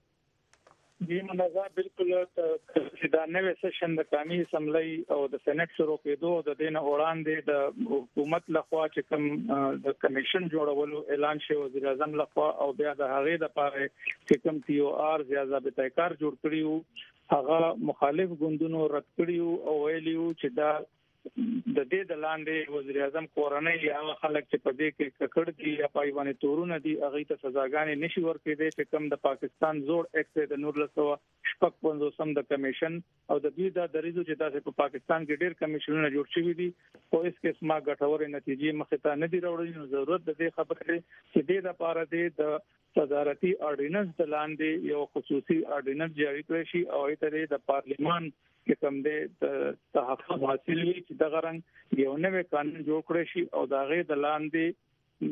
دی منظر بالکل چې دا نوې سیشن د قومي اسمبلی او د سېنات شروع کېدو د دینه وړاندې د حکومت لخوا چې کوم د کمیشن جوړولو اعلان شوی وزیر اعظم لخوا او بیا د هغې د لپاره چې کوم ټي او آر یا ضابطه کار جوړ کړیو هغه مخالف ګوندونو رد کړیو او ویلیو چې دا د دې د لاندې وزیر اعظم کورنۍ یا خلک چې په دې کې ککړ دي یا پای باندې تورونه دي هغه ته سزاګانې نشي ورکړي چې کوم د پاکستان زوړ ایکټ د نور لسو شپږ پنځوسم د کمیشن او د دې د دریزو چې تاسو په پاکستان کې ډېر کمیشنونه جوړ شوي دي خو اس کې سما غټورې نتیجې مخ ته نه دی راوړل نو ضرورت د دې خبرې چې دې د لپاره د صدارتي اورډیننس د لاندې یو خصوصي اورډیننس جاری کړی شي او ایتره د پارلیمان کې کوم د تحفظ حاصل وي چې د غرنګ یو نوې قانون جوړ کړی شي او دا غي د لاندې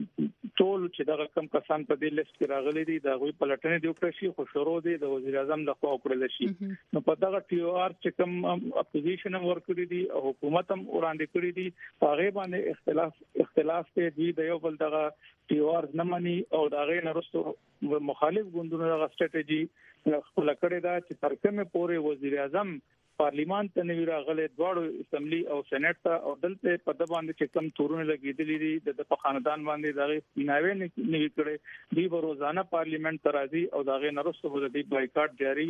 ټول چې دا کم کسان په دې لیست کې راغلي دي دا غوي پلټنې دی وکړي شي خو شروع دي د وزیر اعظم د خوا وکړل شي نو په دغه ټي او ار چې کوم اپوزیشن ورکړي دي او حکومت هم وړاندې کړی دي هغه باندې اختلاف اختلاف ته دی د یو بل دغه ټي او ار نه مانی او دا غي نرستو مخالف ګوندونو دغه سټریټجی خپل کړی دا چې تر کومه پورې وزیر اعظم پارلیمان ته نوی راغله دواړو اسمبلی او سېنات ته او دلته په د باندې چې کم تورونه لګیدلې دي د په خاندان باندې دغه بناوي نوی کړي دی به روزانه پارلیمنت ته راځي او دغه نرسته د دې بایکاټ جاری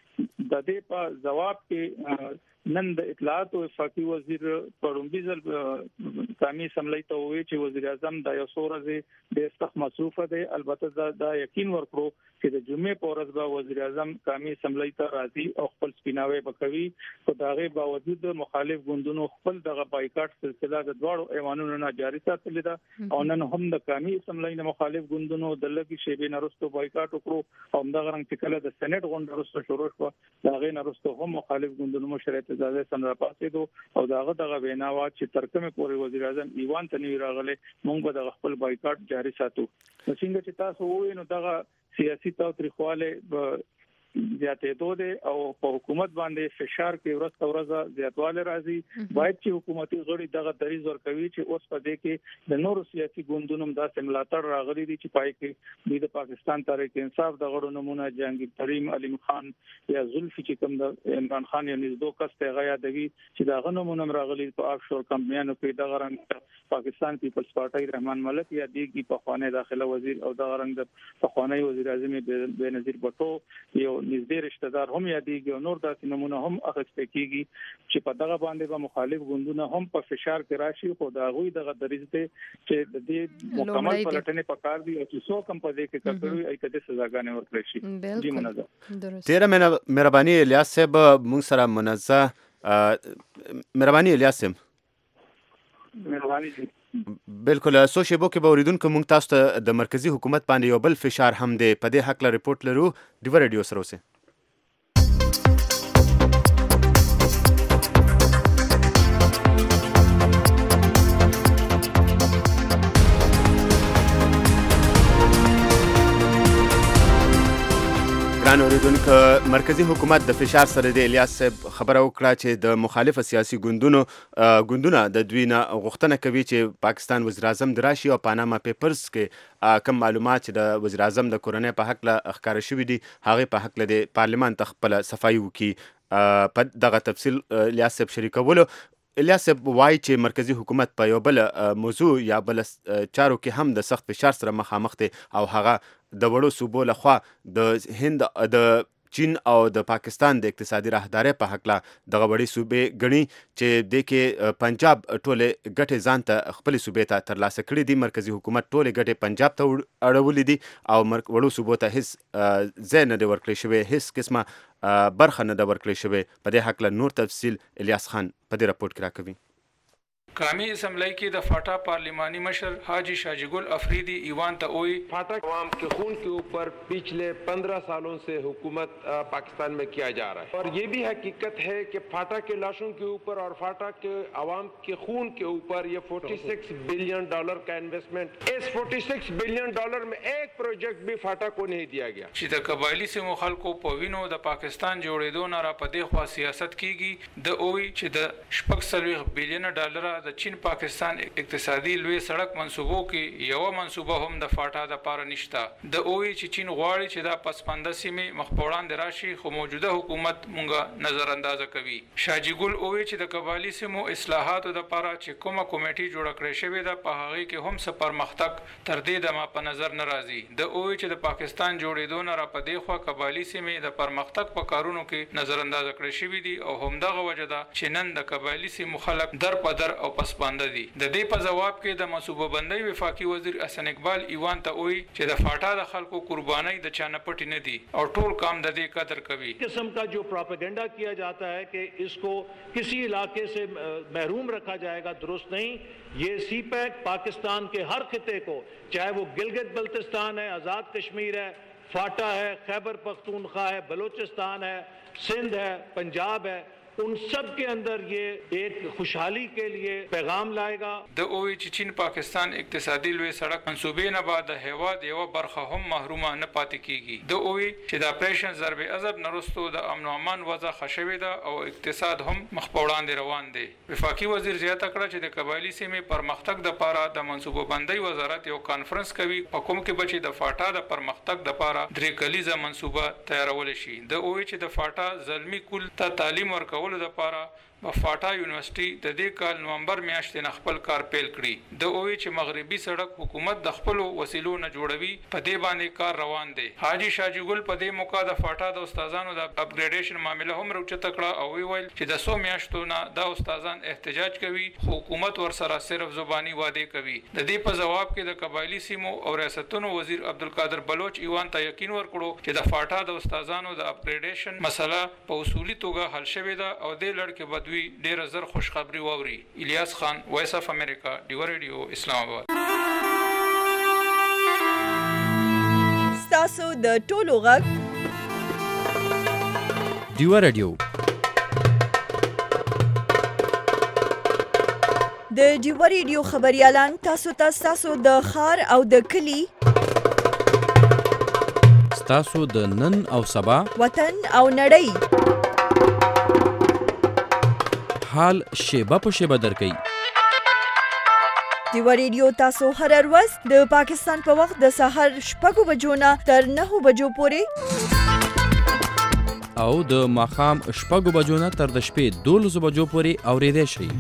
د دې په جواب کې نن د اطلاعات او وفاقي وزیر پرومبیزل قومي اسمبلی ته وی چې وزیر اعظم د یو سورزه د سخت مصروفه دی البته دا یقین ورکړو چې د جمعې په ورځ به وزیر اعظم قومي اسمبلی ته راځي او خپل سپیناوي وکوي خو دا غي باوجود مخالف ګوندونو خپل دغه بایکاټ سلسله د دواړو ایوانونو نه جاری ساتل دا او نن هم د قومي اسمبلی نه مخالف ګوندونو د لګي شیبې نرستو بایکاټ وکړو او دغه رنګ چې کله د سېنات غونډه وروسته شروع شو دا غي نرستو هم مخالف ګوندونو مشرعت اجازه سم را پاتې دو او داغه دغه ویناوا چې ترکمه پورې وزیر اعظم ایوان ته نیو راغله مونږ به د خپل بایکاټ جاری ساتو څنګه چې تاسو وایي نو دغه سیاسي تاریخواله زیاتې دوه او په حکومت باندې فشار کې ورځ ورځ زیاتواله راځي باید چې حکومتي غړي دغه دریز ورکوي چې اوس په دې کې د نورو سیاسي ګوندونو د سملاتړ راغلي دي چې پای کې د پاکستان تحریک انصاف د غړو نمونه جهانگیر تریم علیم خان یا زلفی چې کوم د عمران خان یا نزدو کس ته غیا دوی چې دا غنو نمونه راغلي په آفشور کمپنیانو کې د غرنګ پاکستان پیپلز پارټي رحمان ملک یا دیګي په خوانه داخله وزیر او د غرنګ د په خوانه وزیر اعظم بنظیر بټو یو نږدې رشتہ دار هم یادېږي او نور داسې نمونه هم اخیستل کیږي چې په دغه باندې به مخالف ګوندونه هم په فشار کې راشي خو دا غوي دغه دریځ ته چې د دې مکمل پلټنې پکار دي او چې څو کم په دې کې کړوي اې کده سزاګانې ورکړي شي جی منظم تیرا مهرباني الیاس صاحب مونږ سره منظم مهرباني الیاس صاحب مهرباني بالکل سو شیبو کې به اوریدونکو مونږ تاسو ته د مرکزی حکومت باندې یو بل فشار هم دی په دې حق له ریپورت لرو دیو رادیو سره اوسه ګران اوریدونکو مرکزی حکومت د فشار سره د الیاس صاحب خبره وکړه چې د مخالف سیاسي ګوندونو ګوندونه د دوی نه غوښتنه کوي چې پاکستان وزیر اعظم دراشي او پاناما پیپرز کې کوم معلومات چې د وزیر اعظم د کورنۍ په حق له ښکار شوي دي هغه په حق له د پارلیمان ته خپل صفایي وکړي په دغه تفصیل الیاس صاحب شریکولو الیاس صاحب وایي چې مرکزی حکومت په یو بل موضوع یا بل چارو کې هم د سخت فشار سره مخامخ دی او هغه د وړو صوبو لخوا د هند د چین او د پاکستان د اقتصادي راهدارۍ په حق لا دغه وړي صوبې غني چې د کې پنجاب ټوله ګټه ځان ته خپل صوبې ته ترلاسه کړې دي مرکزی حکومت ټوله ګټه پنجاب ته اړولې دي او وړو صوبو ته هیڅ ځای نه دی ورکړی شوی هیڅ قسمه برخه نه دی ورکړی شوی په دې حق له نور تفصیل الیاس خان په دې راپورټ کې راکوي قومی اسمبلی کی د فاٹا پارلیمانی مشر حاجی شاجگل افریدی ایوان تاوئی فاٹا عوام کے خون کے اوپر پچھلے پندرہ سالوں سے حکومت پاکستان میں کیا جا رہا ہے اور یہ بھی حقیقت ہے کہ فاٹا کے لاشوں کے اوپر اور فاٹا کے عوام کے خون کے اوپر یہ فورٹی سکس بلین ڈالر کا انویسٹمنٹ اس فورٹی سکس بلین ڈالر میں ایک پروجیکٹ بھی فاٹا کو نہیں دیا گیا چې د قبایلی سیمو خلکو په وینو د پاکستان جوړېدو نه را پدې خوا سیاست کیږي د اوی چې د شپږ سلويخ بلین ډالر د چین پاکستان اقتصادي لوی سړک منصوبو کې یو منصوبه هم د فاټا د پاره نشته. د اووی چې چین غواړي چې دا پسپنده سیمې مخ په وړاندې راشي خو موجوده حکومت مونږه نظر اندازه کوي. شاجی ګل اووی چې د قبایلی سیمو اصلاحاتو د پاره چې کومه کمیټي جوړه کړې شوې ده په هغه کې هم څه پرمختګ تر دې د ما په نظر ناراضي. د اووی چې د پاکستان جوړېدو نه را پدې خو قبایلی سیمې د پرمختګ په کارونو کې نظر اندازه کړې شوې دي او همدغه وجه ده چې نن د قبایلی سیمو خلک در په در او پسپانده دي. د دې په جواب کې د منصوبه بندۍ وفاقي وزیر احسن اقبال ایوان ته وایي چې د فاټا د خلکو قربانۍ د چا نه پټې نه دي او ټول کام د دې قدر کوي. قسم کا جو propaganda किया जाता है कि इसको किसी इलाके से महरूम रखा जाएगा, दुरुस्त नहीं. ये सी पैक पाकिस्तान के हर खिते को, चाहे वो गिलगित बल्तिस्तान है, आज़ाद कश्मीर है, फाटा है, खैबर पख्तूनख्वा है, बलूचिस्तान है, सिंध है, पंजाब है, उन सब के अंदर ये एक खुशहाली के लिए पैगाम लाएगा. د اووی چې چین پاکستان اقتصادي لوی سړک منصوبې نه بعد د هیواد یو برخه هم محرومه نه پاتې کیږي. د اووی چې د اپریشن ضرب عضب نرستو د امن او امان وضع خښوي ده او اقتصاد هم مخ په وړاندې روان دی. وفاقي وزیر زیاته کړه چې د قبایلی سیمې پرمختګ د پاره د منصوبه بندۍ وزارت یو کانفرنس کوي په کوم کې بچي د فاټا د پرمختګ د پاره درې کلیزه منصوبه تیارول شي. د اووی چې د فاټا زلمی کول ته تعلیم ورکول د پاره په فاټا یونیورسيټي د دې کال نومبر میاشتې نه خپل کار پیل کړی. د اووی چې مغربي سړک حکومت د خپل وسیلو نه جوړوي په دې باندې کار روان دی. حاجی شاجی ګل په دې موقع د فاټا د استادانو د اپګریډیشن معاملې هم راوچته کړه او ویل چې د سو میاشتو نه د استادان احتجاج کوي، حکومت ورسره صرف زبانی وعده کوي. د دې په جواب کې د قبایلی سیمو او ریاستونو وزیر عبدالقادر بلوچ ایوان ته یقین ورکړو چې د فاټا د استادانو د اپګریډیشن مسله په اصولي توګه حل شوې ده او د لړ کې بدوي ډیر زر خوشخبری ووري. الیاس خان، وایس اف امریکا، ډیو ریډیو، اسلام آباد. ستاسو د ټولو غږ ډیو ریډیو. د ډیو ریډیو خبريالان تاسو ته تاسو د خار او د کلی ستاسو د نن او سبا وطن او نړۍ حال شیبه په شیبه درکې. ډیو ریډیو تاسو هر ورځ د پاکستان په وخت د سحر شپږو بجو نه تر نهو بجو پورې او د ماښام شپږو بجو نه تر د شپې دولسو بجو پورې اورېدای شئ.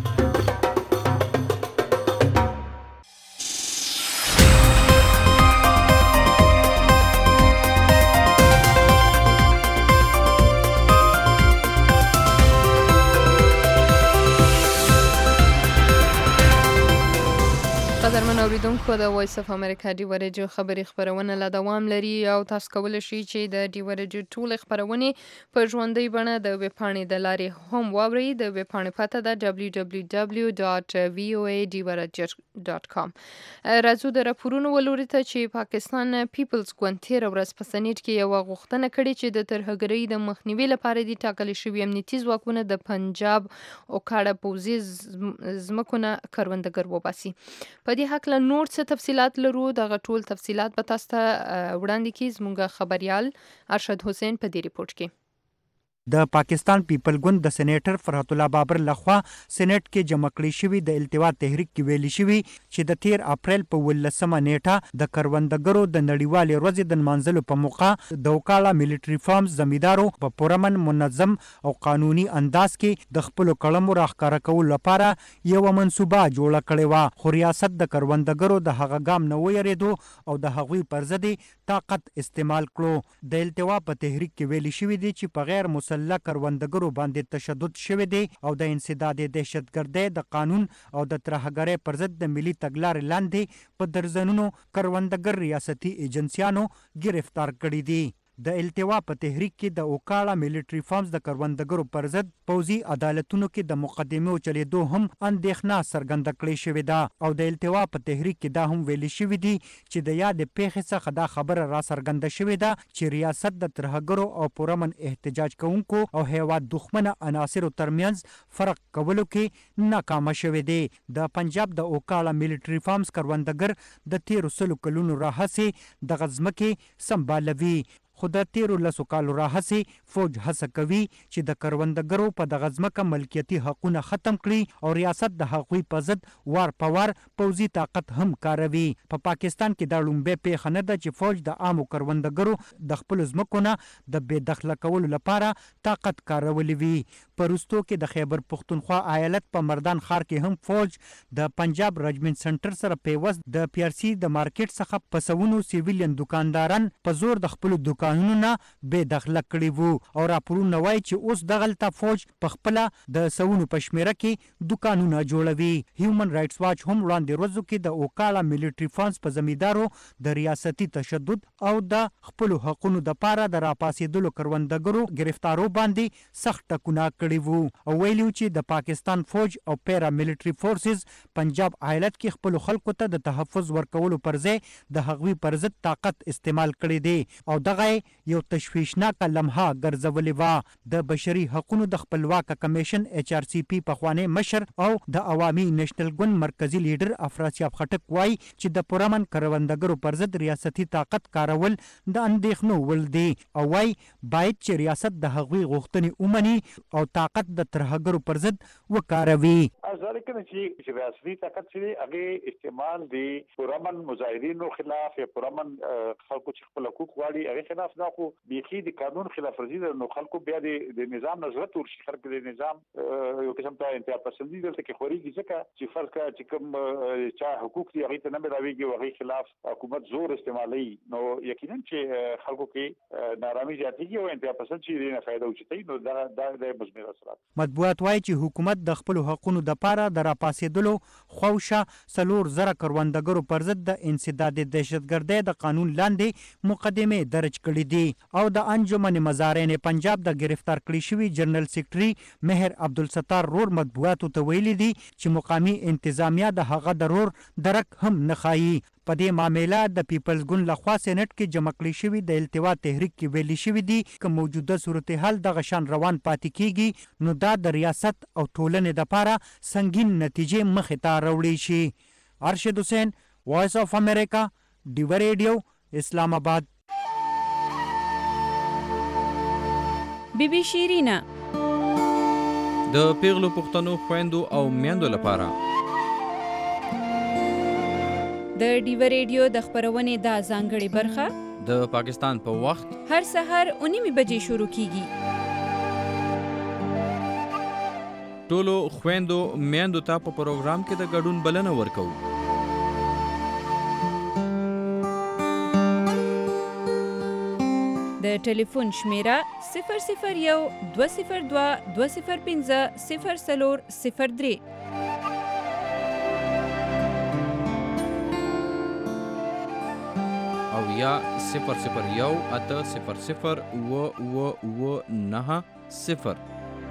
قدرمن اوریدونکو د وایس اف امریکا ډیو ریډیو خبری خبرونه لا دوام لري او تاسو کولی شئ چې د ډیو ریډیو ټول خبرونه په ژوندۍ بڼه د ویب پاڼې د لارې هم واورئ. د ویب پاڼې پته ده دبلیو دبلیو دبلیو ډاټ وی او ای ډیو ریډیو ډاټ کام. راځو د راپورونو ولوري ته چې پاکستان پیپلز ګوند تیر ورځ په سنټ کې یو غوښتنه کړې چې د ترهګرۍ د مخنیوي لپاره د ټاکل شوی امنیتي ځواکونه د پنجاب او کاړه پوزي ځمکونه کروندګر وباسي. په دې حق له نور څه تفصيلات لرو. دغه ټول تفصيلات به تاسو ته وړاندې کړي زموږ خبريال ارشد حسین په دې ریپورت کې. د پاکستان پیپل ګوند د سېنیټر فرحت الله بابر لخوا سېنیټ کې جمع کړی شوی د التوا تحریک کې ویلي شوی چې د تیر اپریل په ولسمه نیټه د کروندګرو د نړیوالې ورځې د منځلو په موقع د وکاله ملټری فارمز زمیدارو په پرمن منظم او قانوني انداز کې د خپل کلمو راخکاره کول لپاره یو منصوبه جوړه کړې و، خو ریاست د کروندګرو د هغه ګام نه ویریدو او د هغوی پر ضد طاقت استعمال کړو. د التوا په تحریک کې ویلي شوی دی چې په غیر مسلح کروندګرو باندې تشدد شوی دی او د انسداد دهشتګردۍ د قانون او د ترهګرۍ پر ضد د ملي تګلارې لاندې په درځنونو کروندګر ریاستي ایجنسیانو گرفتار کړي دي. د التوا په تحریک کې د اوکاړه ملټری فارمز د کروندګرو پر ضد پوځي عدالتونو کې د مقدمو چلیدو هم اندېښنه څرګنده کړې شوې ده او د التوا په تحریک کې دا هم ویلي شوی دی چې د یاد پیښې څخه دا خبره را څرګنده شوې ده چې ریاست د ترهګرو او پرمن احتجاج کوونکو او هیواد دښمنه عناصرو ترمنځ فرق کولو کې ناکامه شوې دی. د پنجاب د اوکاړه ملټری فارمز کروندګر د تیرو سلو کلونو راهیسې د غزمکې سمبالوي، خو د تیرو لسو کالو راهسې فوج هڅه کوي چې د کروندګرو په دغه ځمکه ملکیتي حقونه ختم کړي او ریاست د هغوی په ضد وار په وار پوځي طاقت هم کاروي. په پا پاکستان کې دا لومبۍ پیښه نه ده چې فوج د عامو کروندګرو د خپلو ځمکو نه د بې دخله کولو لپاره طاقت کارولی وي. په وروستو کې د خیبر پښتونخوا ایالت په مردان ښار کې هم فوج د پنجاب رجمنټ سنټر سره پیوست د پی آر سی د مارکیټ څخه په سوونو سیویلین دکانداران په زور د خپلو دوکانونو نه بې دخله کړي وو او راپورونه وایي چې اوس دغلته فوج په خپله د سوونو په شمیره کې دوکانونه جوړوي. هیومن رایټس واچ هم وړاندې ورځو کې د اوکاړه ملټري فانس په زمیندارو د ریاستي تشدد او د خپلو حقونو دپاره د راپاسېدلو کروندګرو ګرفتارو باندې سخت ټکونه کړي وو او ویلي چې د پاکستان فوج او پیرا ملټري فورسز پنجاب ایالت کې خپلو خلکو ته د تحفظ ورکولو پر ځای د هغوی پر ضد طاقت استعمال کړی دی او دغه یو تشویشناکه لمحه ګرځولې وه. د بشري حقونو د خپلواکه کمیشن ایچ آر سی پی پخوانی مشر او د عوامي نېشنل ګوند مرکزی لیډر افراسیاب خټک وایي چې د پرامن کروندګرو پر ضد ریاستي طاقت کارول د اندېښنو ول دی او وایي باید چې ریاست د هغوی غوښتنې ومني او طاقت د ترهګرو پر ضد وکاروي. ځکه چې ریاستي طاقت چې هغه استعمال دی پرامن مظاهرینو خلاف یا پرامن خلکو چې خپل حقوق غواړي هغه خلاف نه، خو بیخي د قانون خلاف ورزي ده. نو خلکو بیا د نظام نظرت ورشي، خلک د نظام یو قسم ته انتها پسندي دلته کې خوريږي ځکه چې فرض کړه چې کوم چا حقوق دي هغه ته نه ملاويږي او هغه خلاف حکومت زور استعمالوي. نو یقینا چې خلکو کې نارامي زیاتېږي او انتها پسند چې نه فائدہ وچتای. نو دا د مزمن اثرات. مطبوعات وایي چې حکومت د خپلو حقونو دپاره د راپاسېدلو خوشه څلور زره کروندګرو پر ضد د انسداد دهشتګردۍ د قانون لاندې مقدمې درج کړي دي او د انجمن مزارعین پنجاب د گرفتار کړي شوي جنرال سیکرټري مهر عبدالستار رور مطبوعاتو ته ویلي دي چې مقامي انتظامیه د هغه د رور درک هم نه ښایي. په دې معامله د پیپلز ګوند لخوا سېنټ کې جمع کړي شوي د التوا تحریک کې ویلي شوي دي که موجوده صورتحال دغه شان روان پاتې کیږي نو دا د ریاست او ټولنې دپاره سنګین نتیجې مخې ته راوړی شي. ارشد حسین، وایس آف امریکا، ډیوه ریډیو، اسلام آباد. بی بی شیرینه د پیغلو پښتنو خويندو او میندو لپاره د ډیوه ریډیو د خبرونې دا ځانګړې برخه د پاکستان په وخت هر سحر اونیمه بجې شروع کیږي. ټولو خويندو میندو ته په پروګرام کې د ګډون بلنه ورکوو. د ټلیفون شمیره صفر صفر یو دوه صفر دوه دوه صفر پنځه صفر څلور صفر درې. او یا صفر صفر یو اته صفر صفر و و و نه صفر.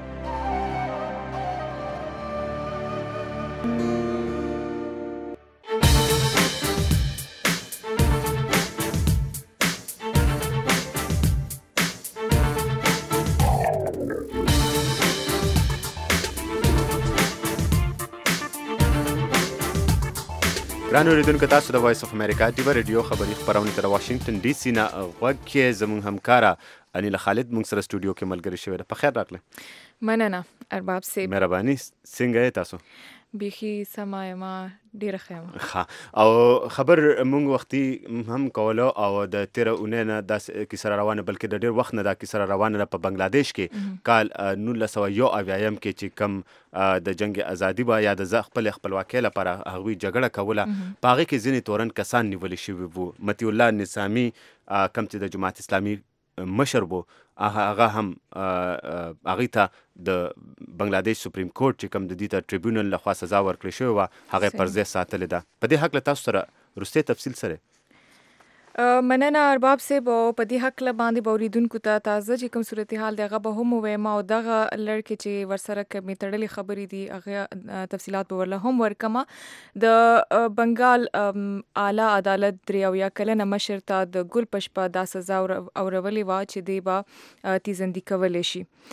ګران اوریدونکو، تاسو د وایس اف امریکا ډیوه ریډیو خبري خبرونه تر واشنگټن ډي سي نه غوږ کې زموږ همکاره انیل خالد موږ سره سټوډیو کې ملګری شوی ده. په خیر راغله. مننه ارباب صاحب. مهرباني. څنګه یې تاسو؟ بیخي سمای ما ډیره خیمه. ها او خبر مونږ وختي هم کوله او د تیر اونۍ نه د کیسه روانه بلکې د ډیر وخت نه د کیسه روانه په بنگلاديش کې کال نولس سوه یو اویایم کې چې کم د جنگ ازادي با یا د خپل خپلواکۍ لپاره هغوی جګړه کوله په هغې کې ځینې تورن کسان نیولي شوي وو. مطیع الله نظامي کم چې د جماعت اسلامي مشر وو هغه هم هغې ته د بنگلاديش سپریم کورټ چې کوم د دې ته ټریبیونل لخوا سزا ورکړې شوې وه هغه پر ځای ساتلې ده. په دې هکله تاسو سره وروستی تفصیل سره مننه ارباب صاحب. او په دې حق له باندې به اوریدونکو ته تازه چې کوم صورتحال دی هغه به هم ووایم او دغه لړکې چې ورسره کومې تړلې خبرې دي هغه تفصیلات به ورله هم ورکمه. د بنګال اعلی عدالت درې اویا کلنه مشر ته د ګل په شپه دا سزا اورولې وه چې دی به تیزندي کولی شي.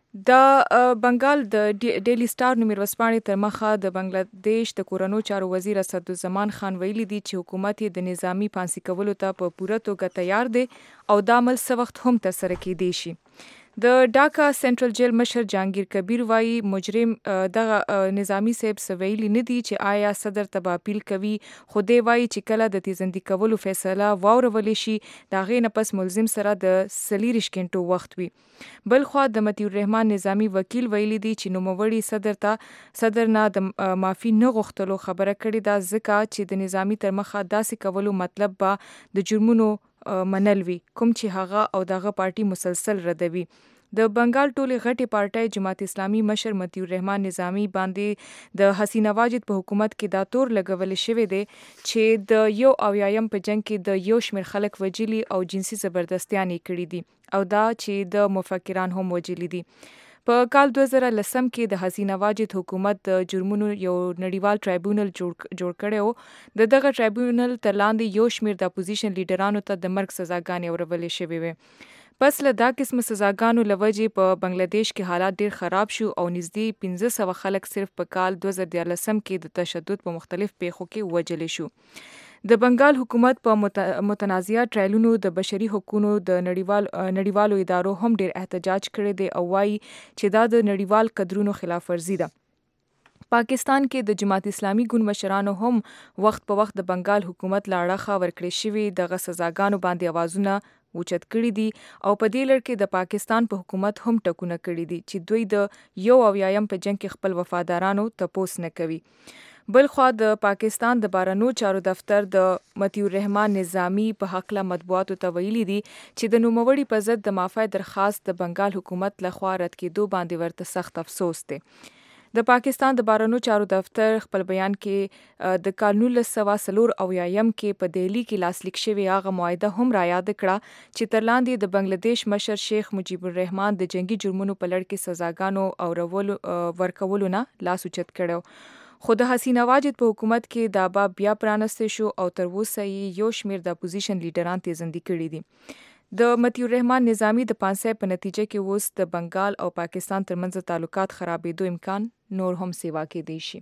د بنگال د ډیلی سٹار نومي ورځپاڼې تر مخه د بنگلاديش د کورونو چارو وزیر اسدالزمان خان ویلي دي چې حکومت یې د نظامی پانسي کولو ته په پوره توګه تیار دی او دا عمل څه وخت هم ترسره کیدی شي. د ډاکا سنټرل جیل مشر جهانگیر کبیر وایي مجرم دغه نظامی صاحب سویلی نه دي چې آیا صدر ته اپیل کوي، خو دی وایي چې کله د تیزندي کولو فیصله واورول شي د هغې نه پس ملزم سره د څلېرویشت غنټو وخت وي. بل خوا د مطیع الرحمن نظامی وکیل ویلي دي چې نوموړي صدر ته صدر نه د معافي نه غوښتلو خبره کړې ده ځکه چې د نظامی تر مخه داسې کولو مطلب به د جرمونو منل وي کوم چې هغه او دغه پارټي مسلسل ردوي. د بنگال ټولې غټې پارټۍ جماعت اسلامي مشر مطیع الرحمن نظامی باندې د حسینه واجد په حکومت کې دا تور لګول شوی دی چې د یو اویایم په جنگ کې د یو شمېر خلک وجلي او جنسي زبردستیان یې کړي دي او دا چې د مفکران هم وجلي دي. په کال دوه زره لسم کې د حسینه واجد حکومت د جرمونو یو نړیوال ټرایبونل جوړ جوړ کړی و. د دغه ټرایبونل تر لاندې یو شمېر د اپوزیشن لیډرانو ته د مرګ سزاګانې اورولې شوې وې. پس له دا قسم سزاګانو له وجې په بنگلاديش کې حالات ډیر خراب شو او نږدې پنځه سوه خلک صرف په کال دوه زره دیارلسم کې د تشدد په مختلف پیښو کې وژل شو. د بنگال حکومت په متنازعه ټرایلونو د بشري حقوقو د نړیوال نړیوالو ادارو هم ډیر احتجاج کړی دی او وایي چې دا د نړیوال قدرونو خلاف ورزي ده. پاکستان کې د جماعت اسلامي ګوند مشرانو هم وخت په وخت د بنگال حکومت له اړخه ورکړې شوي دغه سزاګانو باندې اوازونه اوچت کړي دي او په دې لړ کې د پاکستان په حکومت هم ټکونه کړي دي چې دوی د یو اویایم په جنگ کې خپل وفادارانو تپوس نه کوي. بل خوا د پاکستان د بهرنیو چارو دفتر د مطیع الرحمن نظامی په حقله مطبوعاتو ته ویلي دي چې د نوموړي په ضد د معافی درخواست د بنگال حکومت لخوا رد کېدو باندې ورته سخت افسوس دی. د پاکستان د بهرنیو چارو دفتر خپل بیان کې د کال نولس سوه څلور اویایم کې په دهلی کې لاسلیک شوې هغه معاهده هم رایاد کړه چې تر لاندې د بنگلاديش مشر شیخ مجیب الرحمن د جنگي جرمونو په لړ کې سزاګانو او ورکولو نه لاس اوچت کړو. خو د حسینه واجد په حکومت کې دا باب بیا پرانستی شو او تر اوسه یې یو شمېر د اپوزیشن لیډران تیزندي کړي دي. د مطیع الرحمن نظامی د پانسۍ په نتیجه کې اوس د بنگال او پاکستان ترمنځ تعلقات خرابېدو امکان نور هم سیوا کېدی شي.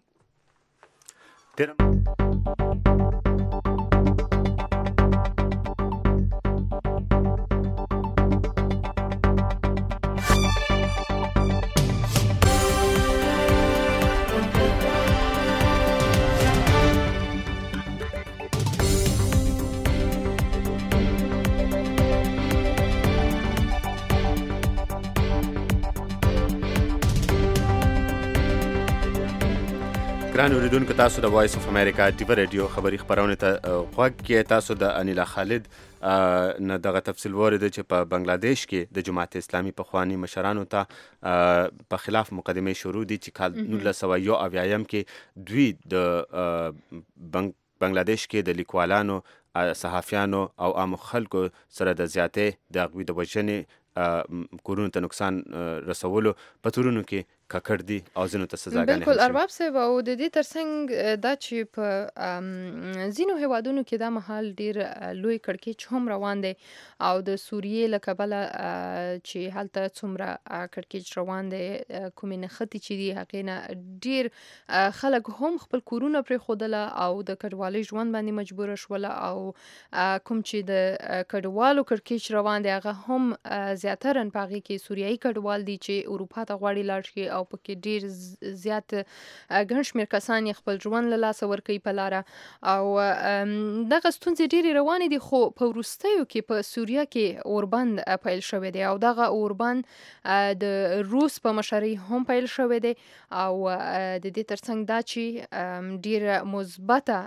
ګران اوریدونکو، تاسو د وایس اف امریکا ټیوی رادیو خبری خبرونه ته غوږ کې. تاسو د انیلا خالد نه دغه تفصیل وریده چې په بنگلاديش کې د جماعت اسلامي پخواني مشرانو ته په خلاف مقدمه شروع دي چې کال نولس سوه یو اویایم کې دوی د بنگلاديش کې د لیکوالانو، صحافیانو او عامو خلکو سره د زیاتې د هغوی د وژنې کورونو ته نقصان رسولو په تورونو کې ککړ دي او ځینو ته سزاګانې. بالکل ارباب صاحب، او د دې ترڅنګ دا چې په ځینو هیوادونو کې دا مهال ډیر لوی کړکېچ هم روان دی او د سوریې له کبله چې هلته څومره کړکېچ روان دی، کومې نښتې چې دي هغې نه ډیر خلک هم خپل کورونه پرېښودله او د کډوالۍ ژوند باندې مجبوره شوله او کوم چې د کډوالو کړکېچ روان دی هغه هم زیاتره په هغې کې سوریایي کډوال دي چې اروپا ته غواړي لاړ شي او پکې ډیر زیات ګڼ شمېر کسان یې خپل ژوند له لاسه ورکوي په لاره او دغه ستونزې ډېرې روانې دي. خو په وروستیو کې په سوریه کې اوربند پیل شوی دی او دغه اوربند د روس په مشرۍ هم پیل شوی دی او د دې ترڅنګ دا چې ډېره مثبته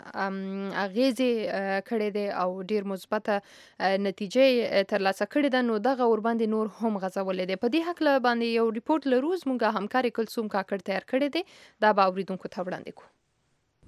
اغېزې کړې دی او ډېر مثبته نتیجې ترلاسه کړې ده، نو دغه اوربند نور هم غځولی دی. په دې هکله باندې یو ریپورټ لرو، زموږ همکار کلثوم کاکړ تیار کړی دی، دا به اوریدونکو ته وړاندې کوو.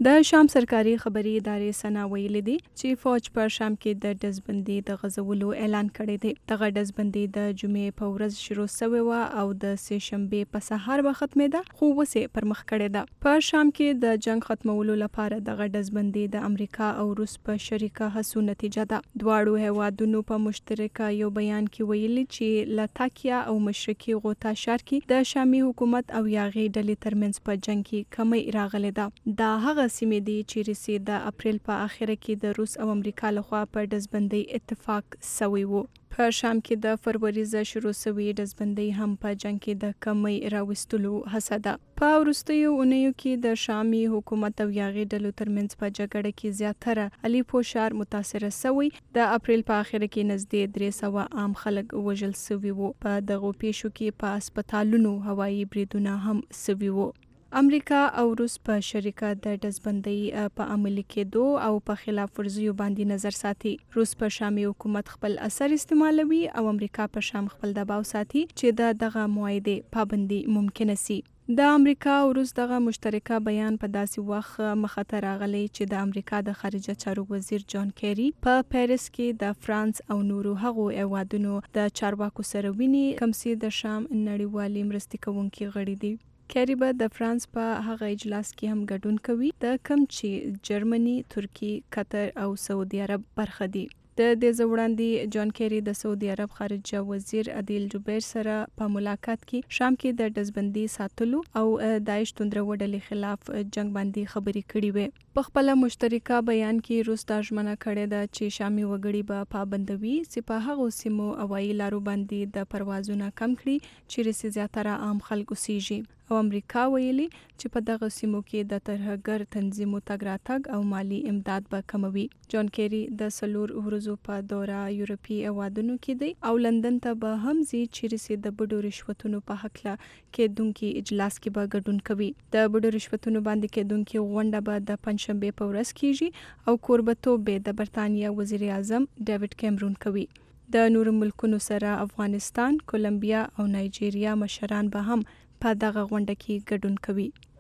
د شام سرکاري خبري ادارې سنا ویلي دي چې فوج په شام کې د دزبندي د غزولو اعلان کړی دی. دغه دزبندي د جمعې په ورځ شروع شوې و او د سه شنبه په سهار به ختمېده، خو وسه پرمخ کړی ده. په شام کې د جنگ ختمولو لپاره دغه دزبندي د امریکا او روس په شریکه هڅو نتیجه ده. دواړو هیوادونو په مشترکه یو بیان کې ویلي چې لاتاکیا او مشرقي غوطه ښار کې د شامي حکومت او یاغي ډلې ترمنځ په جنگ کې کمی راغلې ده. دا هغه سیمې دي چې رسي د اپریل په اخره کې د روس او امریکا لخوا په دزبندۍ اتفاق سوی وو. په شام کې د فروری ز شروع شوی دزبندۍ هم په جنگ کې د کمی راوستلو هڅه ده. په وروستیو اونیو کې د شامي حکومت او یاغي ډلو ترمنځ په جګړه کې زیاتره الیپو ښار متاثر شوی. د اپریل په اخره کې نږدې درې سوه عام خلک وژل شوي وو. په دغو پیښو کې په هسپتالونو هوایي بریدونه هم شوي وو. امریکا او روس په شریکه د دزبندۍ په عملي کېدو او په خلاف ورزیو باندې نظر ساتي. روس په شامي حکومت خپل اثر استعمالوي او امریکا په شام خپل دباو ساتي چې د دغه معاهده پابندي ممکن سي. د امریکا او روس دغه مشترکه بیان په داسې وخت مخاطر راغلی چې د امریکا د خارجه چارو وزیر جان کیری په پیرس کې د فرانس او نورو هغو هیوادونو د چارواکو سره ویني کوم چې د شام نړیوالې مرستې کوونکي غړي دي. کیری به د فرانس په هغه اجلاس کې هم ګډون کوي د کوم چې جرمني، ترکی، قطر او سعودي عرب برخه دي. د دې وړاندې جان کیری د سعودي عرب خارجه وزیر عادل جبیر سره په ملاقات کې شام کې د دزبندي ساتلو او داعش توندرو ډلې خلاف جنگ باندې خبرې کړې وې. په خپل مشترکه بیان کې روس دا ژمنه کړې ده چې شامي وګړي به پابندوي چې په هغو سیمو هوایي لارو باندې د پروازونه کم کړي چې رسي زیاتره عام خلک اوسیږي. او امریکا ویلي چې په دغه سیمو کې د ترهګر تنظیمو تګ راتګ او مالی امداد به کموي. جان کیری د سلور ورځو په دوره یورپی هیوادونو کې دی او لندن ته به هم ځي چې رسي د بډو رشوتونو په حقله کېدونکي اجلاس کې به ګډون کوي. د بډو رشوتونو باندې کېدونکي غونډه به د پنځشنبه په ورځ کیږي او کوربتوب به د برتانیا وزیر اعظم ډیوډ کیمرون کوي. د نورو ملکونو سره افغانستان، کولمبیا او نایجیریا مشران به هم په دغه غونډه کې ګډون کوي.